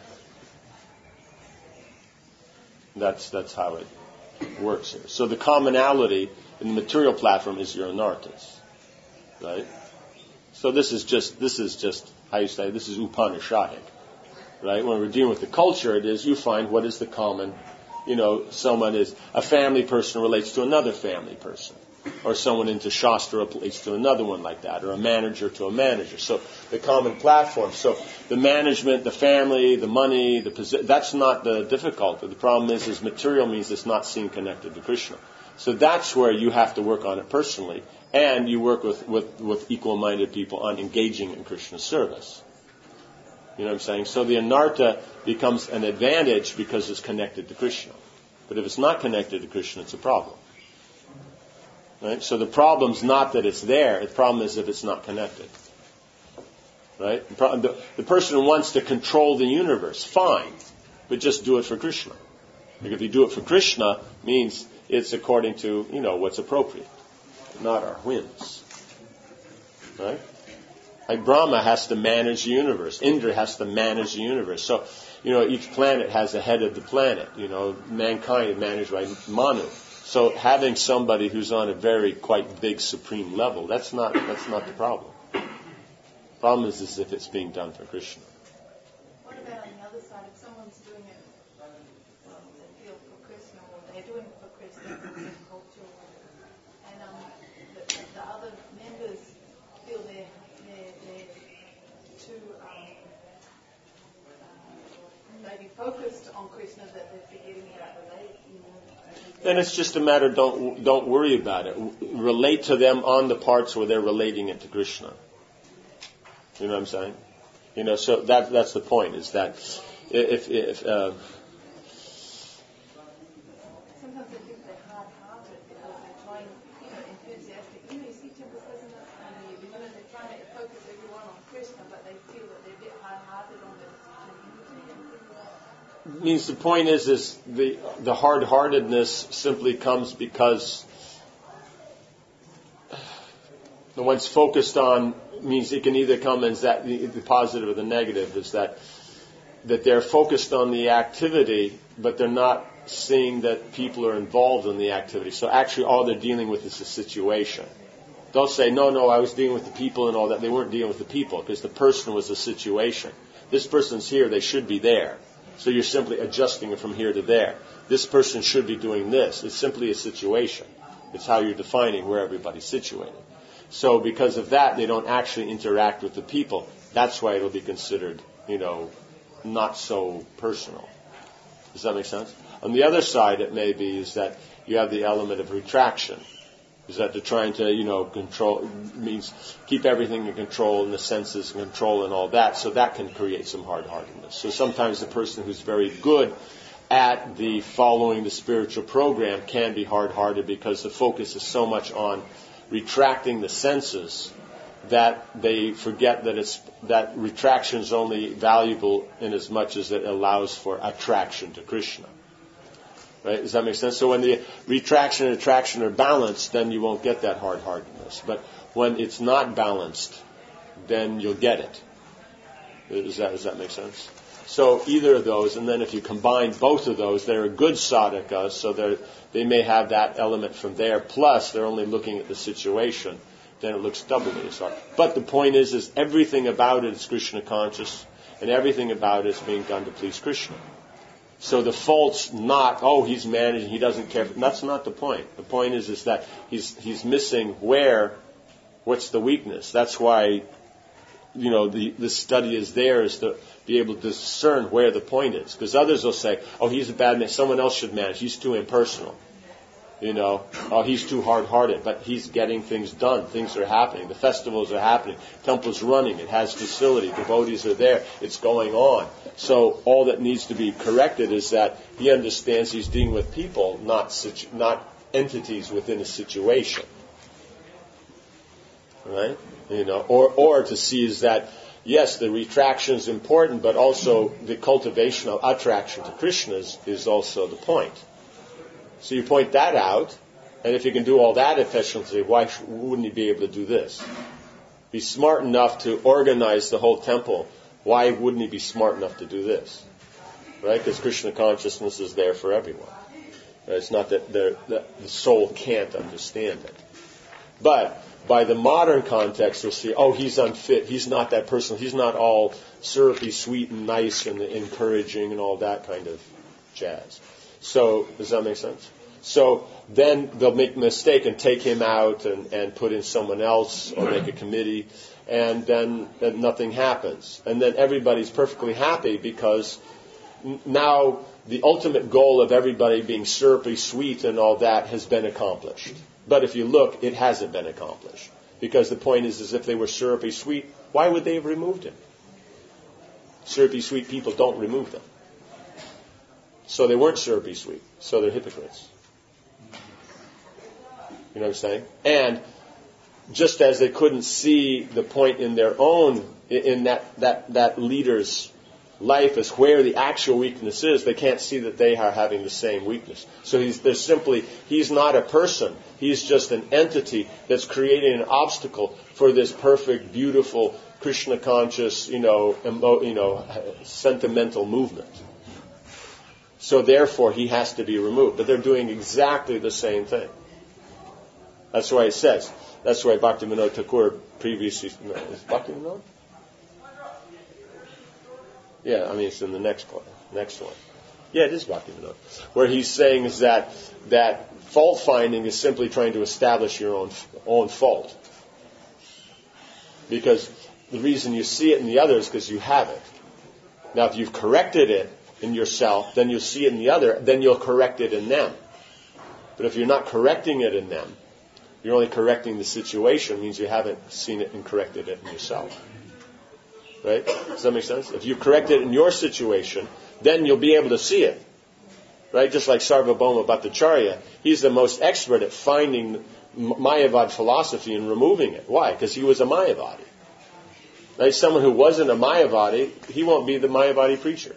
That's that's how it works here. So the commonality in the material platform is your anarthas, right? So this is just this is just how you say this is Upanishadic, right? When we're dealing with the culture, it is you find what is the common, you know, someone is a family person relates to another family person. Or someone into Shastra relates to another one like that, or a manager to a manager. So the common platform. So the management, the family, the money, the posi- that's not the difficulty. The problem is, is material means it's not seen connected to Krishna. So that's where you have to work on it personally, and you work with, with, with equal-minded people on engaging in Krishna service. You know what I'm saying? So the anartha becomes an advantage because it's connected to Krishna. But if it's not connected to Krishna, it's a problem. Right? So the problem's not that it's there. The problem is if it's not connected. Right? The, problem, the, the person who wants to control the universe, fine, but just do it for Krishna. Because if you do it for Krishna, means it's according to, you know, what's appropriate, not our whims. Right? Like Brahma has to manage the universe. Indra has to manage the universe. So, you know, each planet has a head of the planet. You know, mankind is managed by Manu. So having somebody who's on a very quite big supreme level, that's not that's not the problem. The problem is, is if it's being done for Krishna. What about on the other side, if someone's doing it, well, they feel for Krishna, or they're doing it for Krishna, culture, and um, the, the other members feel they're, they're, they're too um, uh, maybe focused on Krishna that they're forgetting about the lady, you know. Then it's just a matter, don't don't worry about it. Relate to them on the parts where they're relating it to Krishna. You know what I'm saying? You know, so that that's the point, is that if... if uh, sometimes I think they're hard-hearted because they're trying, you know, enthusiastic. You know, you see temples, doesn't it? And you know, they're trying to focus everyone on Krishna, but they feel that they're a bit hard-hearted on the community and things like that. Means the point is, is the the hard-heartedness simply comes because the one's focused on means it can either come as that the, the positive or the negative is that that they're focused on the activity, but they're not seeing that people are involved in the activity. So actually, all they're dealing with is the situation. Don't say, no, no, I was dealing with the people and all that. They weren't dealing with the people because the person was the situation. This person's here; they should be there. So you're simply adjusting it from here to there. This person should be doing this. It's simply a situation. It's how you're defining where everybody's situated. So because of that, they don't actually interact with the people. That's why it'll be considered, you know, not so personal. Does that make sense? On the other side, it may be is that you have the element of retraction. Is that they're trying to, you know, control, means keep everything in control and the senses in control and all that. So that can create some hard-heartedness. So sometimes the person who's very good at the following the spiritual program can be hard-hearted because the focus is so much on retracting the senses that they forget that it's that retraction is only valuable in as much as it allows for attraction to Krishna. Right? Does that make sense? So when the retraction and attraction are balanced, then you won't get that hard-heartedness. But when it's not balanced, then you'll get it. Does that, does that make sense? So either of those, and then if you combine both of those, they're a good sadhaka, so they're, they may have that element from there, plus they're only looking at the situation, then it looks doubly as hard. But the point is, is everything about it is Krishna conscious, and everything about it is being done to please Krishna. So the fault's not, oh, he's managing, he doesn't care. That's not the point. The point is, is that he's he's missing where, what's the weakness. That's why, you know, the, the study is there, is to be able to discern where the point is. Because others will say, oh, he's a bad man, someone else should manage, he's too impersonal. You know, oh, he's too hard-hearted, but he's getting things done. Things are happening. The festivals are happening. Temple's running. It has facility. Devotees are there. It's going on. So all that needs to be corrected is that he understands he's dealing with people, not situ- not entities within a situation. Right? You know, or or to see is that yes, the retraction is important, but also the cultivation of attraction to Krishna is, is also the point. So you point that out, and if you can do all that efficiently, why sh- wouldn't he be able to do this? Be smart enough to organize the whole temple. Why wouldn't he be smart enough to do this? Right? Because Krishna consciousness is there for everyone. Right? It's not that the, the soul can't understand it. But by the modern context, we'll see, oh, he's unfit. He's not that person. He's not all syrupy, sweet, and nice, and encouraging, and all that kind of jazz. So, does that make sense? So, then they'll make a mistake and take him out and, and put in someone else or make a committee, and then and nothing happens. And then everybody's perfectly happy because n- now the ultimate goal of everybody being syrupy, sweet, and all that has been accomplished. But if you look, it hasn't been accomplished. Because the point is, is if they were syrupy, sweet, why would they have removed him? Syrupy, sweet people don't remove them. So they weren't syrupy sweet. So they're hypocrites. You know what I'm saying? And just as they couldn't see the point in their own, in that, that, that leader's life as where the actual weakness is, they can't see that they are having the same weakness. So he's there's simply, he's not a person. He's just an entity that's creating an obstacle for this perfect, beautiful, Krishna conscious, you know, emo, you know, sentimental movement. So therefore, he has to be removed. But they're doing exactly the same thing. That's why it says. That's why Bhaktivinoda Thakur previously... No, is Bhaktivinoda? Yeah, I mean, it's in the next one. Next one. Yeah, it is Bhaktivinoda. Where he's saying is that that fault finding is simply trying to establish your own own fault. Because the reason you see it in the other is because you have it. Now, if you've corrected it in yourself, then you'll see it in the other, then you'll correct it in them. But if you're not correcting it in them, you're only correcting the situation, means you haven't seen it and corrected it in yourself. Right? Does that make sense? If you correct it in your situation, then you'll be able to see it. Right? Just like Sarvabhauma Bhattacharya, he's the most expert at finding Mayavad philosophy and removing it. Why? Because he was a Mayavadi. Right? Someone who wasn't a Mayavadi, he won't be the Mayavadi preacher.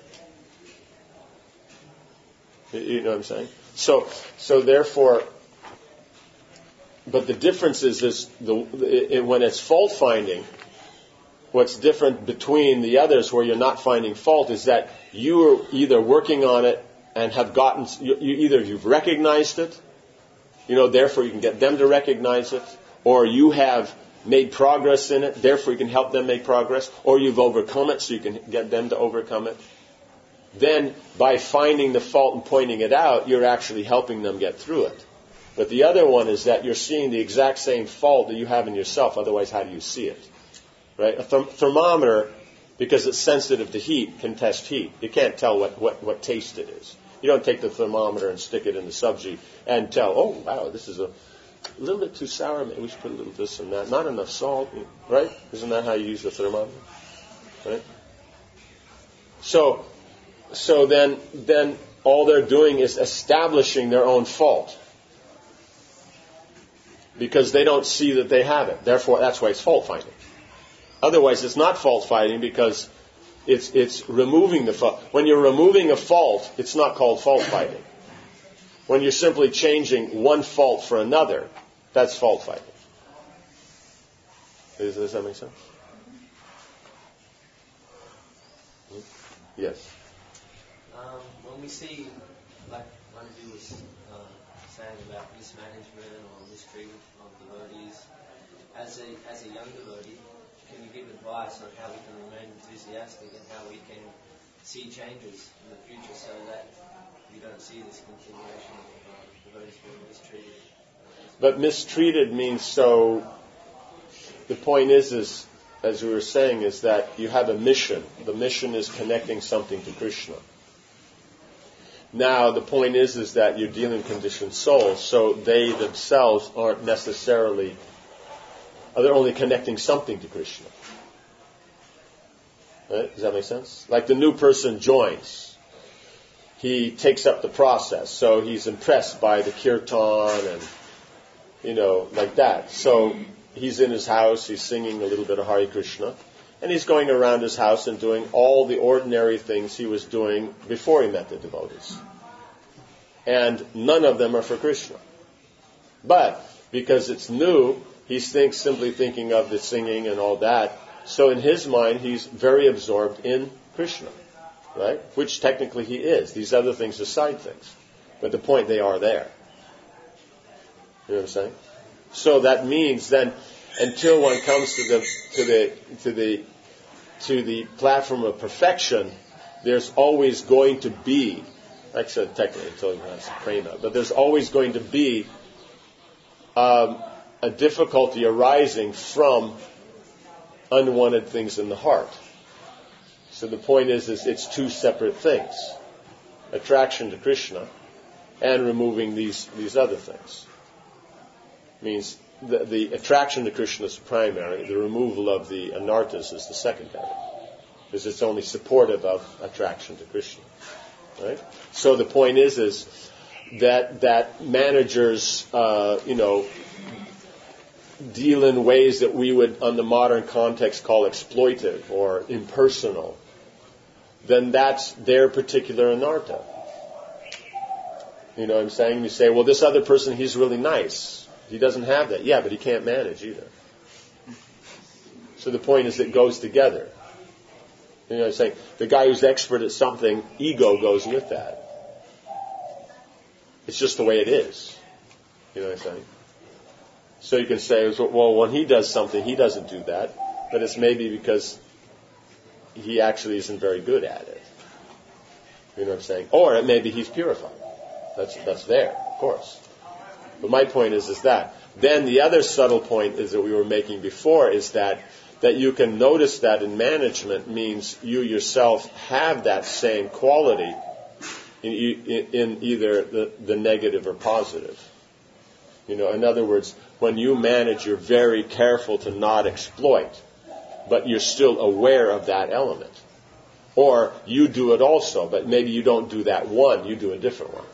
You know what I'm saying? So, so therefore, but the difference is this: the, it, when it's fault finding, what's different between the others, where you're not finding fault, is that you are either working on it and have gotten, you, you, either you've recognized it, you know, therefore you can get them to recognize it, or you have made progress in it, therefore you can help them make progress, or you've overcome it, so you can get them to overcome it. Then, by finding the fault and pointing it out, you're actually helping them get through it. But the other one is that you're seeing the exact same fault that you have in yourself, otherwise how do you see it? Right? A th- thermometer, because it's sensitive to heat, can test heat. You can't tell what, what, what taste it is. You don't take the thermometer and stick it in the subji and tell, oh, wow, this is a little bit too sour, maybe we should put a little this and that. Not enough salt, right? Isn't that how you use the thermometer? Right? So... So then, then all they're doing is establishing their own fault. because they don't see that they have it. Therefore, that's why it's fault finding. Otherwise, it's not fault finding because it's it's removing the fault. When you're removing a fault, it's not called fault finding. When you're simply changing one fault for another, that's fault finding. Does, does that make sense? Yes. Um, when we see, like one of you was uh, saying about mismanagement or mistreatment of devotees, as a as a young devotee, can you give advice on how we can remain enthusiastic and how we can see changes in the future so that we don't see this continuation of uh, devotees being mistreated? But mistreated means so. The point is, is as we were saying, is that you have a mission. The mission is connecting something to Krishna. Now, the point is, is that you're dealing with conditioned souls, so they themselves aren't necessarily, they're only connecting something to Krishna. Right? Does that make sense? Like the new person joins. He takes up the process, so he's impressed by the kirtan and, you know, like that. So he's in his house, he's singing a little bit of Hare Krishna, and he's going around his house and doing all the ordinary things he was doing before he met the devotees. And none of them are for Krishna. But because it's new, he's think, simply thinking of the singing and all that. So in his mind, he's very absorbed in Krishna, right? Which technically he is. These other things are side things. But the point, they are there. You know what I'm saying? So that means then, until one comes to the to the to the to the platform of perfection, there's always going to be, like I said, technically until you have prema, but there's always going to be um, a difficulty arising from unwanted things in the heart. So the point is, is it's two separate things: attraction to Krishna and removing these these other things. Means the, the attraction to Krishna is primary, the removal of the anarthas is the secondary, because it's only supportive of attraction to Krishna, right? So the point is, is that that managers, uh, you know, deal in ways that we would, on the modern context, call exploitive or impersonal. Then that's their particular anartha. You know what I'm saying? You say, well, this other person, he's really nice. He doesn't have that. Yeah, but he can't manage either. So the point is, it goes together. You know what I'm saying? The guy who's expert at something, ego goes with that. It's just the way it is. You know what I'm saying? So you can say, well, when he does something, he doesn't do that. But it's maybe because he actually isn't very good at it. You know what I'm saying? Or it may be he's purified. That's that's there, of course. But my point is, is that. Then the other subtle point is that we were making before is that that you can notice that in management means you yourself have that same quality in, in, in either the, the negative or positive. You know, in other words, when you manage, you're very careful to not exploit, but you're still aware of that element. Or you do it also, but maybe you don't do that one, you do a different one.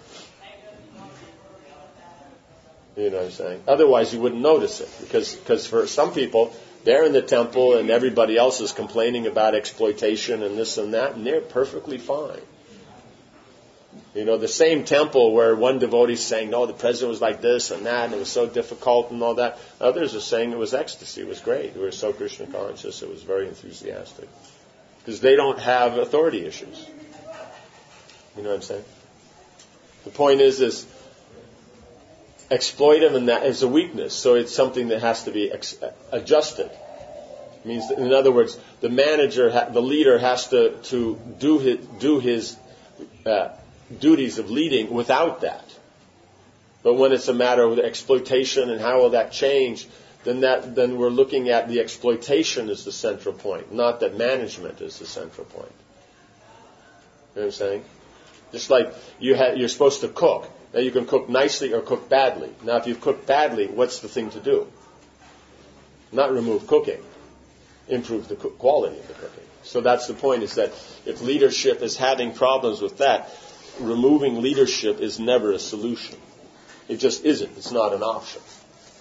You know what I'm saying? Otherwise, you wouldn't notice it. Because because for some people, they're in the temple and everybody else is complaining about exploitation and this and that, and they're perfectly fine. You know, the same temple where one devotee is saying, no, the president was like this and that, and it was so difficult and all that. Others are saying it was ecstasy, it was great. We were so Krishna conscious, it was very enthusiastic. Because they don't have authority issues. You know what I'm saying? The point is, is exploitive, and that is a weakness. So it's something that has to be ex- adjusted. It means, that, in other words, the manager, ha- the leader has to, to do his, do his uh, duties of leading without that. But when it's a matter of exploitation and how will that change, then that then we're looking at the exploitation as the central point, not that management is the central point. You know what I'm saying? Just like you ha- you're supposed to cook. Now you can cook nicely or cook badly. Now if you cook badly, what's the thing to do? Not remove cooking. Improve the co- quality of the cooking. So that's the point, is that if leadership is having problems with that, removing leadership is never a solution. It just isn't. It's not an option.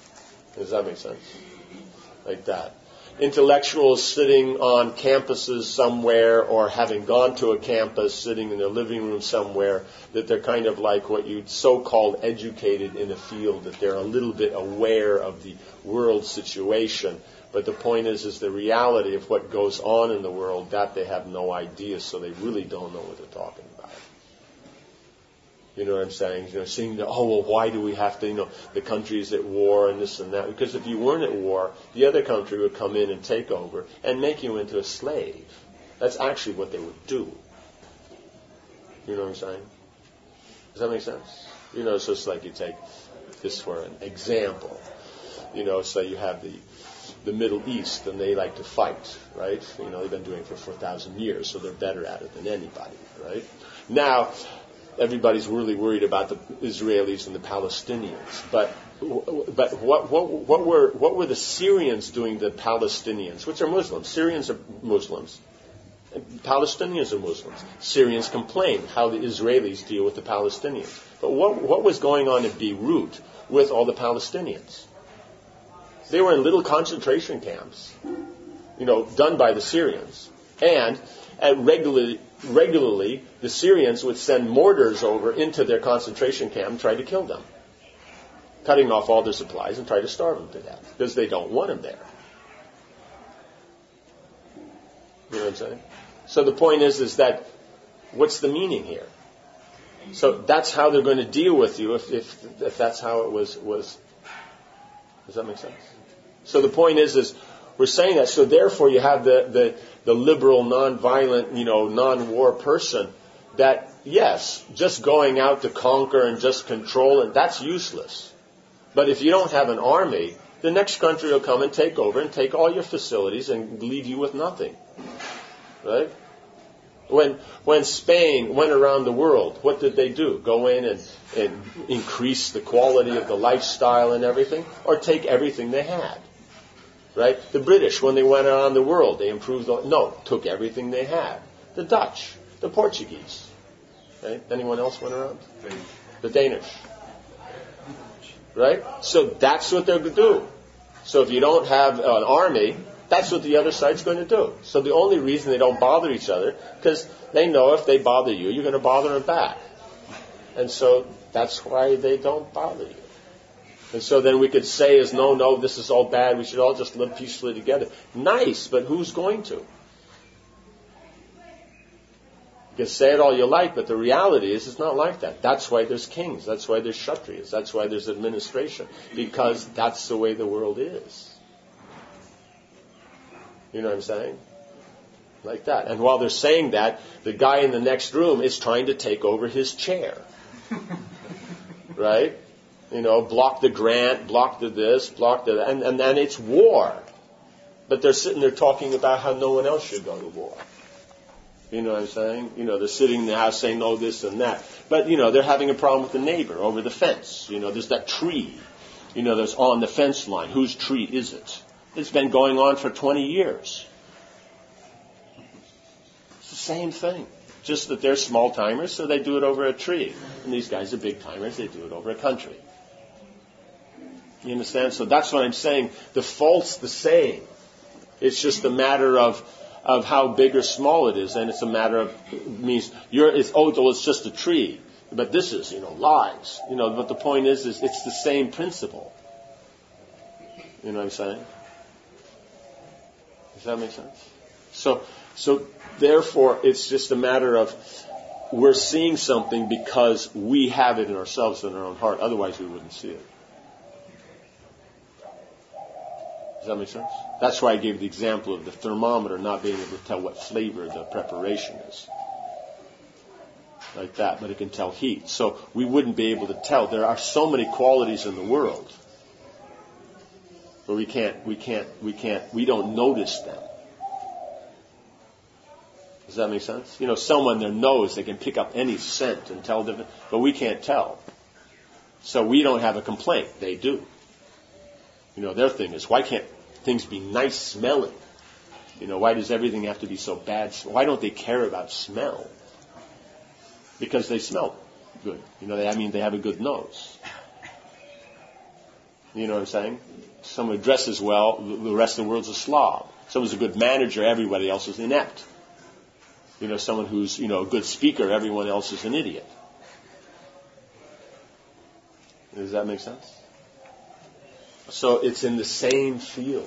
Does that make sense? Like that. Intellectuals sitting on campuses somewhere or having gone to a campus, sitting in their living room somewhere, that they're kind of like what you'd so-called educated in a field, that they're a little bit aware of the world situation. But the point is, is the reality of what goes on in the world, that they have no idea, so they really don't know what they're talking about. You know what I'm saying? You know, seeing the, oh, well, why do we have to, you know, the country is at war and this and that? Because if you weren't at war, the other country would come in and take over and make you into a slave. That's actually what they would do. You know what I'm saying? Does that make sense? You know, so it's like you take this for an example. You know, so you have the the Middle East, and they like to fight, right? You know, they've been doing it for four thousand years, so they're better at it than anybody, right? Now, everybody's really worried about the Israelis and the Palestinians, but but what what what were what were the Syrians doing to the Palestinians, which are Muslims? Syrians are Muslims. Palestinians are Muslims. Syrians complain how the Israelis deal with the Palestinians. But what what was going on in Beirut with all the Palestinians? They were in little concentration camps, you know, done by the Syrians, and at regularly. Regularly, the Syrians would send mortars over into their concentration camp and try to kill them, cutting off all their supplies and try to starve them to death because they don't want them there. You know what I'm saying? So the point is, is that what's the meaning here? So that's how they're going to deal with you if if, if that's how it was was. Does that make sense? So the point is, is we're saying that. So therefore, you have the the. the liberal, non-violent, you know, non-war person that, yes, just going out to conquer and just control, and that's useless. But if you don't have an army, the next country will come and take over and take all your facilities and leave you with nothing. Right? When when Spain went around the world, what did they do? Go in and, and increase the quality of the lifestyle and everything? Or take everything they had? Right? The British, when they went around the world, they improved. The, no, took everything they had. The Dutch, the Portuguese. Right? Anyone else went around? The Danish. Right? So that's what they're going to do. So if you don't have an army, that's what the other side's going to do. So the only reason they don't bother each other, because they know if they bother you, you're going to bother them back. And so that's why they don't bother you. And so then we could say is, no, no, this is all bad. We should all just live peacefully together. Nice, but who's going to? You can say it all you like, but the reality is it's not like that. That's why there's kings. That's why there's kshatriyas. That's why there's administration. Because that's the way the world is. You know what I'm saying? Like that. And while they're saying that, the guy in the next room is trying to take over his chair. Right? You know, block the grant, block the this, block the... And, and then it's war. But they're sitting there talking about how no one else should go to war. You know what I'm saying? You know, they're sitting in the house saying, no, this and that. But, you know, they're having a problem with the neighbor over the fence. You know, there's that tree. You know, there's on the fence line. Whose tree is it? It's been going on for twenty years. It's the same thing. Just that they're small timers, so they do it over a tree. And these guys are big timers, they do it over a country. You understand? So that's what I'm saying. The fault's the same. It's just a matter of of how big or small it is, and it's a matter of it means you're it's oh well, it's just a tree. But this is, you know, lies. You know, but the point is is it's the same principle. You know what I'm saying? Does that make sense? So so therefore it's just a matter of we're seeing something because we have it in ourselves in our own heart. Otherwise we wouldn't see it. Does that make sense? That's why I gave the example of the thermometer not being able to tell what flavor the preparation is. Like that, but it can tell heat. So we wouldn't be able to tell. There are so many qualities in the world, but we can't, we can't, we can't, we don't notice them. Does that make sense? You know, someone, their nose, they can pick up any scent and tell different, but we can't tell. So we don't have a complaint. They do. You know, their thing is, why can't things be nice smelling? You know, why does everything have to be so bad? Why don't they care about smell? Because they smell good. You know, they, I mean, they have a good nose. You know what I'm saying? someone who dresses well, the rest of the world's a slob. Someone's a good manager, everybody else is inept. You know, someone who's, you know, a good speaker, everyone else is an idiot. Does that make sense? So it's in the same field.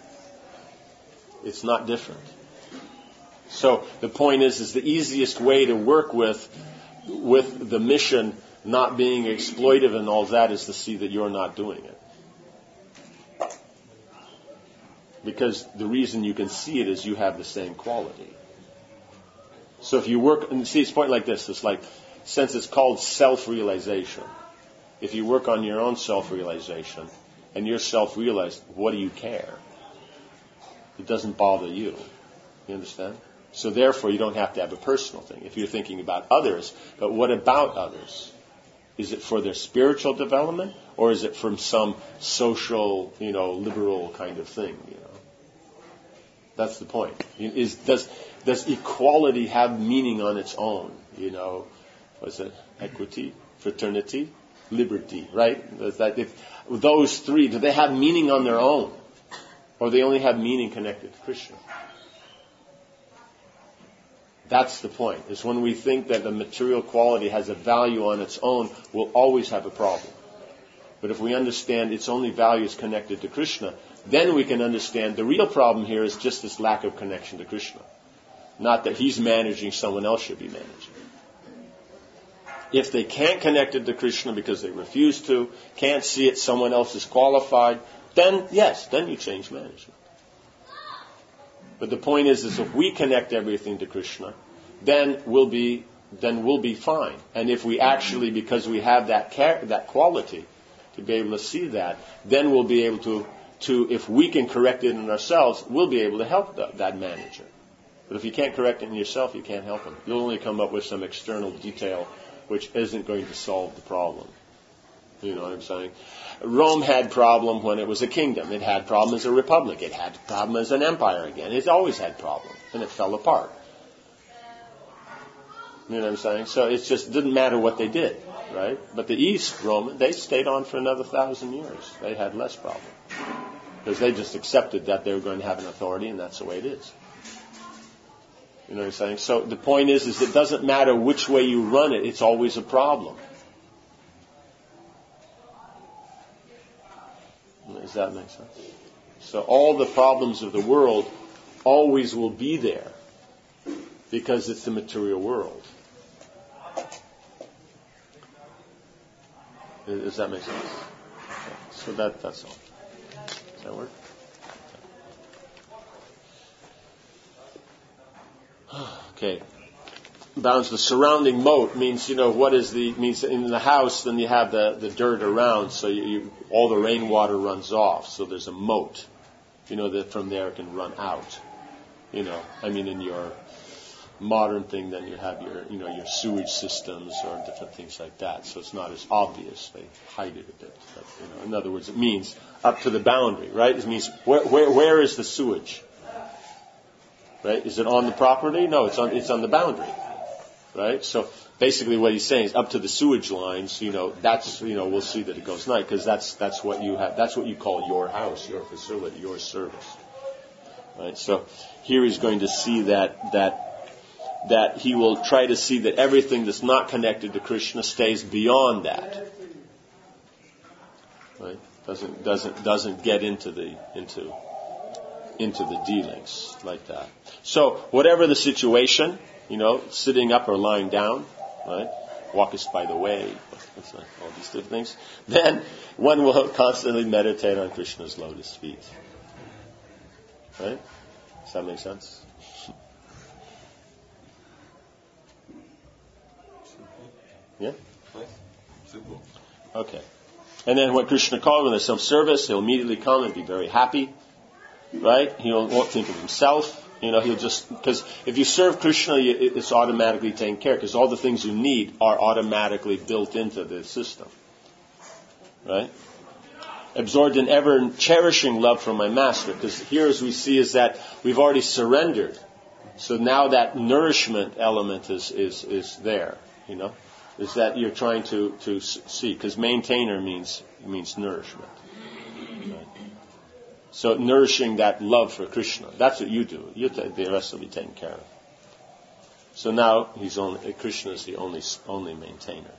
It's not different. So the point is, is the easiest way to work with, with the mission not being exploitive and all that is to see that you're not doing it. Because the reason you can see it is you have the same quality. So if you work, and see, it's a point like this, it's like, since it's called self-realization, if you work on your own self-realization and you're self-realized, what do you care? It doesn't bother you. You understand? So therefore, you don't have to have a personal thing. If you're thinking about others, but what about others? Is it for their spiritual development, or is it from some social, you know, liberal kind of thing? You know, that's the point. Is does does equality have meaning on its own? You know, what's it? Equity, fraternity, liberty, right? Is that if those three, do they have meaning on their own, or they only have meaning connected to Krishna? That's the point. Is when we think that the material quality has a value on its own, we'll always have a problem. But if we understand its only value is connected to Krishna, then we can understand the real problem here is just this lack of connection to Krishna. Not that he's managing, someone else should be managing. If they can't connect it to Krishna because they refuse to, can't see it, someone else is qualified, then yes, then you change management. But the point is, is if we connect everything to Krishna, then we'll be, then we'll be fine. And if we actually, because we have that care, that quality, to be able to see that, then we'll be able to, to, if we can correct it in ourselves, we'll be able to help the, that manager. But if you can't correct it in yourself, you can't help him. You'll only come up with some external detail which isn't going to solve the problem. You know what I'm saying? Rome had problem when it was a kingdom. It had problem as a republic. It had problem as an empire again. It's always had problem. And it fell apart. You know what I'm saying? So it just didn't matter what they did, right? But the East, Roman, they stayed on for another thousand years. They had less problem. Because they just accepted that they were going to have an authority, and that's the way it is. You know what I'm saying? So the point is, is it doesn't matter which way you run it, it's always a problem. Does that make sense? So all the problems of the world always will be there because it's the material world. Does that make sense? Okay. So that that's all. Does that work? Okay. Bounds the surrounding moat means, you know, what is the, means in the house, then you have the, the dirt around, so you, you, all the rainwater runs off, so there's a moat, you know, that from there it can run out. You know, I mean, in your modern thing, then you have your, you know, your sewage systems or different things like that, so it's not as obvious. They hide it a bit. But, you know, in other words, it means up to the boundary, right? It means where, where, where is the sewage? Right? Is it on the property? No, it's on, it's on the boundary. Right? So basically what he's saying is up to the sewage lines, you know, that's, you know, we'll see that it goes night because that's, that's what you have, that's what you call your house, your facility, your service. Right? So here he's going to see that, that, that he will try to see that everything that's not connected to Krishna stays beyond that. Right? Doesn't, doesn't, doesn't get into the, into, into the dealings like that. So whatever the situation, you know, sitting up or lying down, right? Walkest by the way, all these different things. Then one will constantly meditate on Krishna's lotus feet. Right? Does that make sense? Yeah? Simple. Okay. And then when Krishna calls, when there's some service, he'll immediately come and be very happy. Right? He won't think of himself. You know, he'll just, because if you serve Krishna, it's automatically taken care of, because all the things you need are automatically built into the system. Right? Absorbed in ever cherishing love for my master, because here as we see is that we've already surrendered. So now that nourishment element is, is, is there, you know, is that you're trying to, to see, because maintainer means, means nourishment. Right? So nourishing that love for Krishna. That's what you do. You t- the rest will be taken care of. So now he's only, Krishna is the only only maintainer.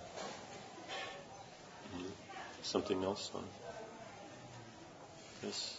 Something else on this?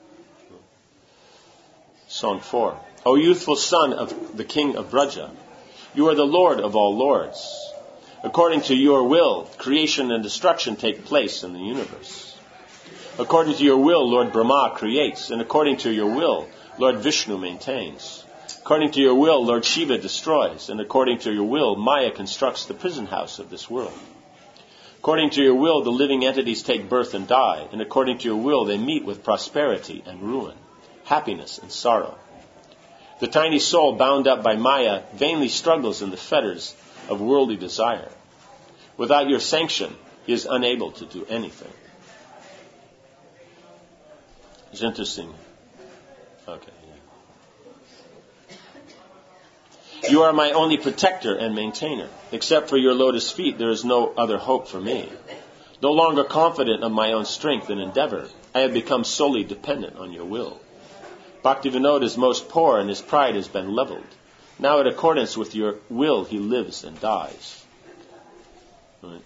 Song four. O youthful son of the king of Braja, you are the Lord of all lords. According to your will, creation and destruction take place in the universe. According to your will, Lord Brahma creates, and according to your will, Lord Vishnu maintains. According to your will, Lord Shiva destroys, and according to your will, Maya constructs the prison house of this world. According to your will, the living entities take birth and die, and according to your will, they meet with prosperity and ruin, happiness and sorrow. The tiny soul bound up by Maya vainly struggles in the fetters of worldly desire. Without your sanction, he is unable to do anything. It's interesting. Okay. Yeah. You are my only protector and maintainer. Except for your lotus feet, there is no other hope for me. No longer confident of my own strength and endeavor, I have become solely dependent on your will. Bhaktivinoda is most poor and his pride has been leveled. Now in accordance with your will, he lives and dies. Right.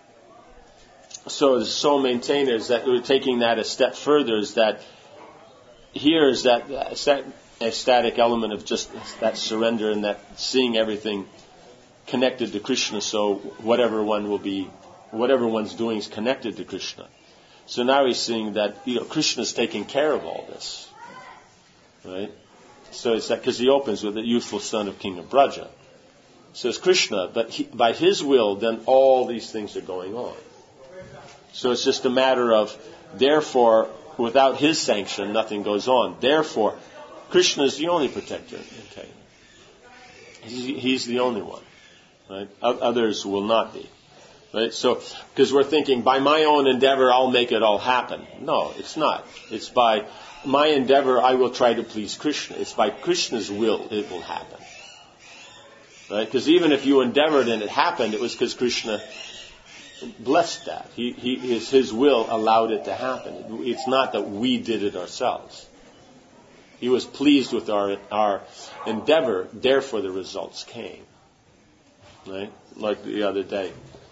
So the soul maintainers, that we're taking that a step further, is that here is that ecstatic element of just that surrender and that seeing everything connected to Krishna. So whatever one will be, whatever one's doing is connected to Krishna. So now he's seeing that, you know, Krishna's taking care of all this. Right? So it's that because he opens with the youthful son of King of Braja. So it's Krishna, but he, by his will, then all these things are going on. So it's just a matter of, therefore, without his sanction, nothing goes on. Therefore, Krishna is the only protector. Okay, he, he's the only one. Right? Others will not be. Right? So, because we're thinking, by my own endeavor, I'll make it all happen. No, it's not. It's by my endeavor, I will try to please Krishna. It's by Krishna's will it will happen. Right? Because even if you endeavored and it happened, it was because Krishna blessed that. He, he, his, his will allowed it to happen. It's not that we did it ourselves. He was pleased with our our endeavor, therefore the results came. Right? Like the other day.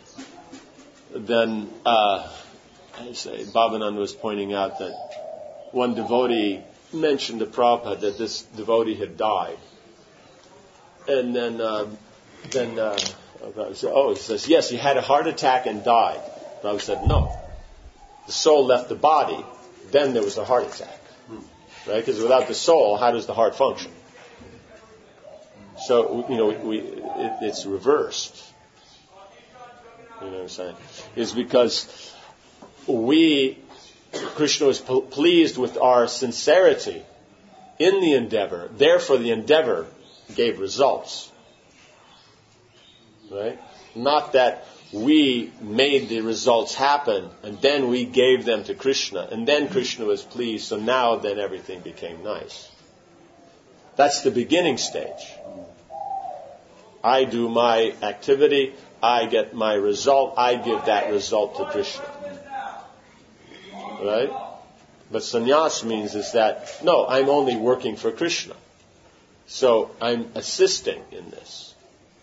Then, uh, I say, Bhavananda was pointing out that one devotee mentioned to Prabhupada that this devotee had died. And then, uh, then, uh, oh, he says, yes, he had a heart attack and died. Prabhupada said, no. The soul left the body, then there was a heart attack. Right? Because without the soul, how does the heart function? So, you know, we, it, it's reversed. You know what I'm saying? It's because we, Krishna was p- pleased with our sincerity in the endeavor. Therefore, the endeavor gave results. Right? Not that we made the results happen and then we gave them to Krishna and then Krishna was pleased, so now then everything became nice. That's the beginning stage. I do my activity, I get my result, I give that result to Krishna. Right? But sannyas means is that, no, I'm only working for Krishna. So I'm assisting in this.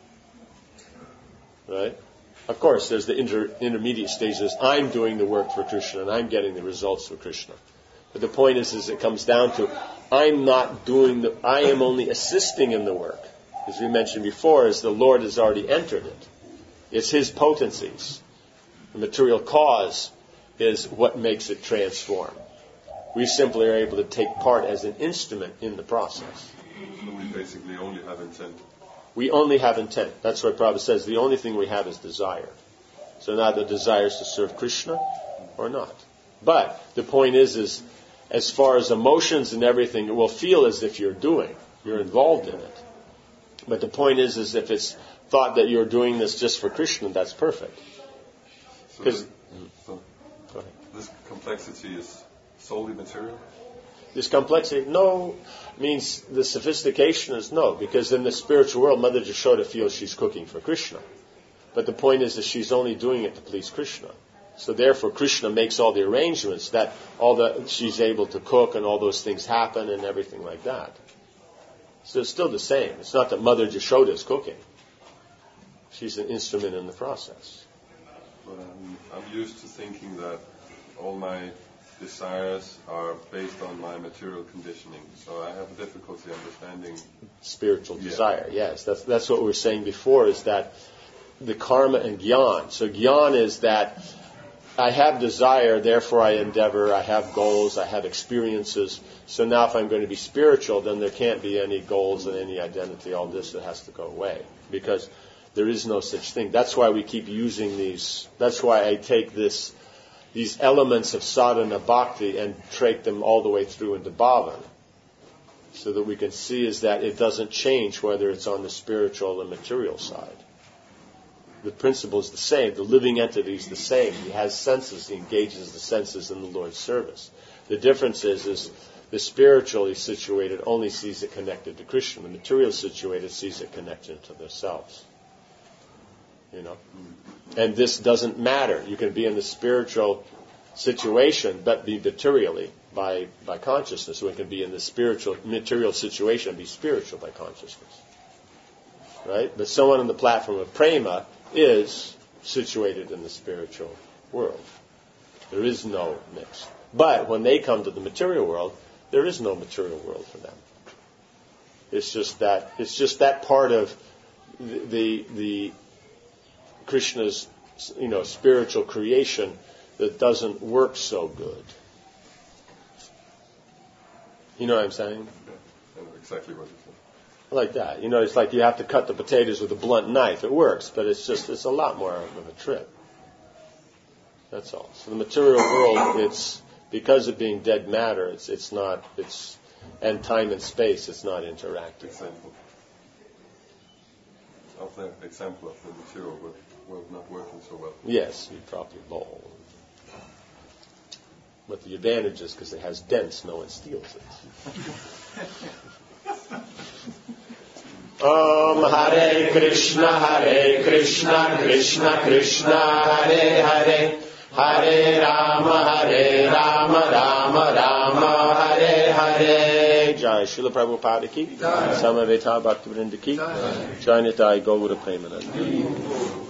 Right? Of course, there's the inter- intermediate stages. I'm doing the work for Krishna and I'm getting the results for Krishna. But the point is, is it comes down to, I'm not doing the, I am only assisting in the work. As we mentioned before, is the Lord has already entered it. It's His potencies. The material cause is what makes it transform. We simply are able to take part as an instrument in the process. So we basically only have intent. We only have intent. That's what Prabhupada says. The only thing we have is desire. So now the desire is to serve Krishna or not. But the point is, is as far as emotions and everything, it will feel as if you're doing. You're involved in it. But the point is, is if it's thought that you're doing this just for Krishna, that's perfect. So, Because so this complexity is solely material? This complexity, no, means the sophistication is no, because in the spiritual world, Mother Jashoda feels she's cooking for Krishna. But the point is that she's only doing it to please Krishna. So therefore, Krishna makes all the arrangements that all the she's able to cook and all those things happen and everything like that. So it's still the same. It's not that Mother Jashoda is cooking. She's an instrument in the process. But I'm, I'm used to thinking that all my desires are based on my material conditioning. So I have difficulty understanding spiritual yeah. desire. Yes, that's that's what we were saying before. Is that the karma and gyan? So gyan is that I have desire, therefore I endeavor, I have goals, I have experiences. So now if I'm going to be spiritual, then there can't be any goals and any identity. All this that has to go away. Because there is no such thing. That's why we keep using these. That's why I take this, these elements of sadhana bhakti and take them all the way through into bhavan. So that we can see is that it doesn't change whether it's on the spiritual or material side. The principle is the same. The living entity is the same. He has senses. He engages the senses in the Lord's service. The difference is, is the spiritually situated only sees it connected to Krishna. The material situated sees it connected to themselves. You know? And this doesn't matter. You can be in the spiritual situation, but be materially by, by consciousness. We can be in the spiritual, material situation and be spiritual by consciousness. Right? But someone on the platform of prema is situated in the spiritual world. There is no mix. But when they come to the material world, there is no material world for them. It's just that it's just that part of the the, the Krishna's you know spiritual creation that doesn't work so good. You know what I'm saying? I know exactly what you're saying. Like that. You know, it's like you have to cut the potatoes with a blunt knife. It works, but it's just, it's a lot more of a trip. That's all. So the material world, it's, because of being dead matter, it's, it's not, it's, and time and space, it's not interactive. Example. Of the example of the material world, world not working so well. Yes, you probably bowl. But the advantage is because it has dents, no one steals it. Om Hare Krishna, Hare Krishna, Krishna Krishna, Hare Hare, Hare Rama, Hare Rama, Rama Rama, Hare Hare. Jai Srila Prabhupada ki, Samaveta Bhaktivinoda ki, Jai Nitai Gaura Premananda.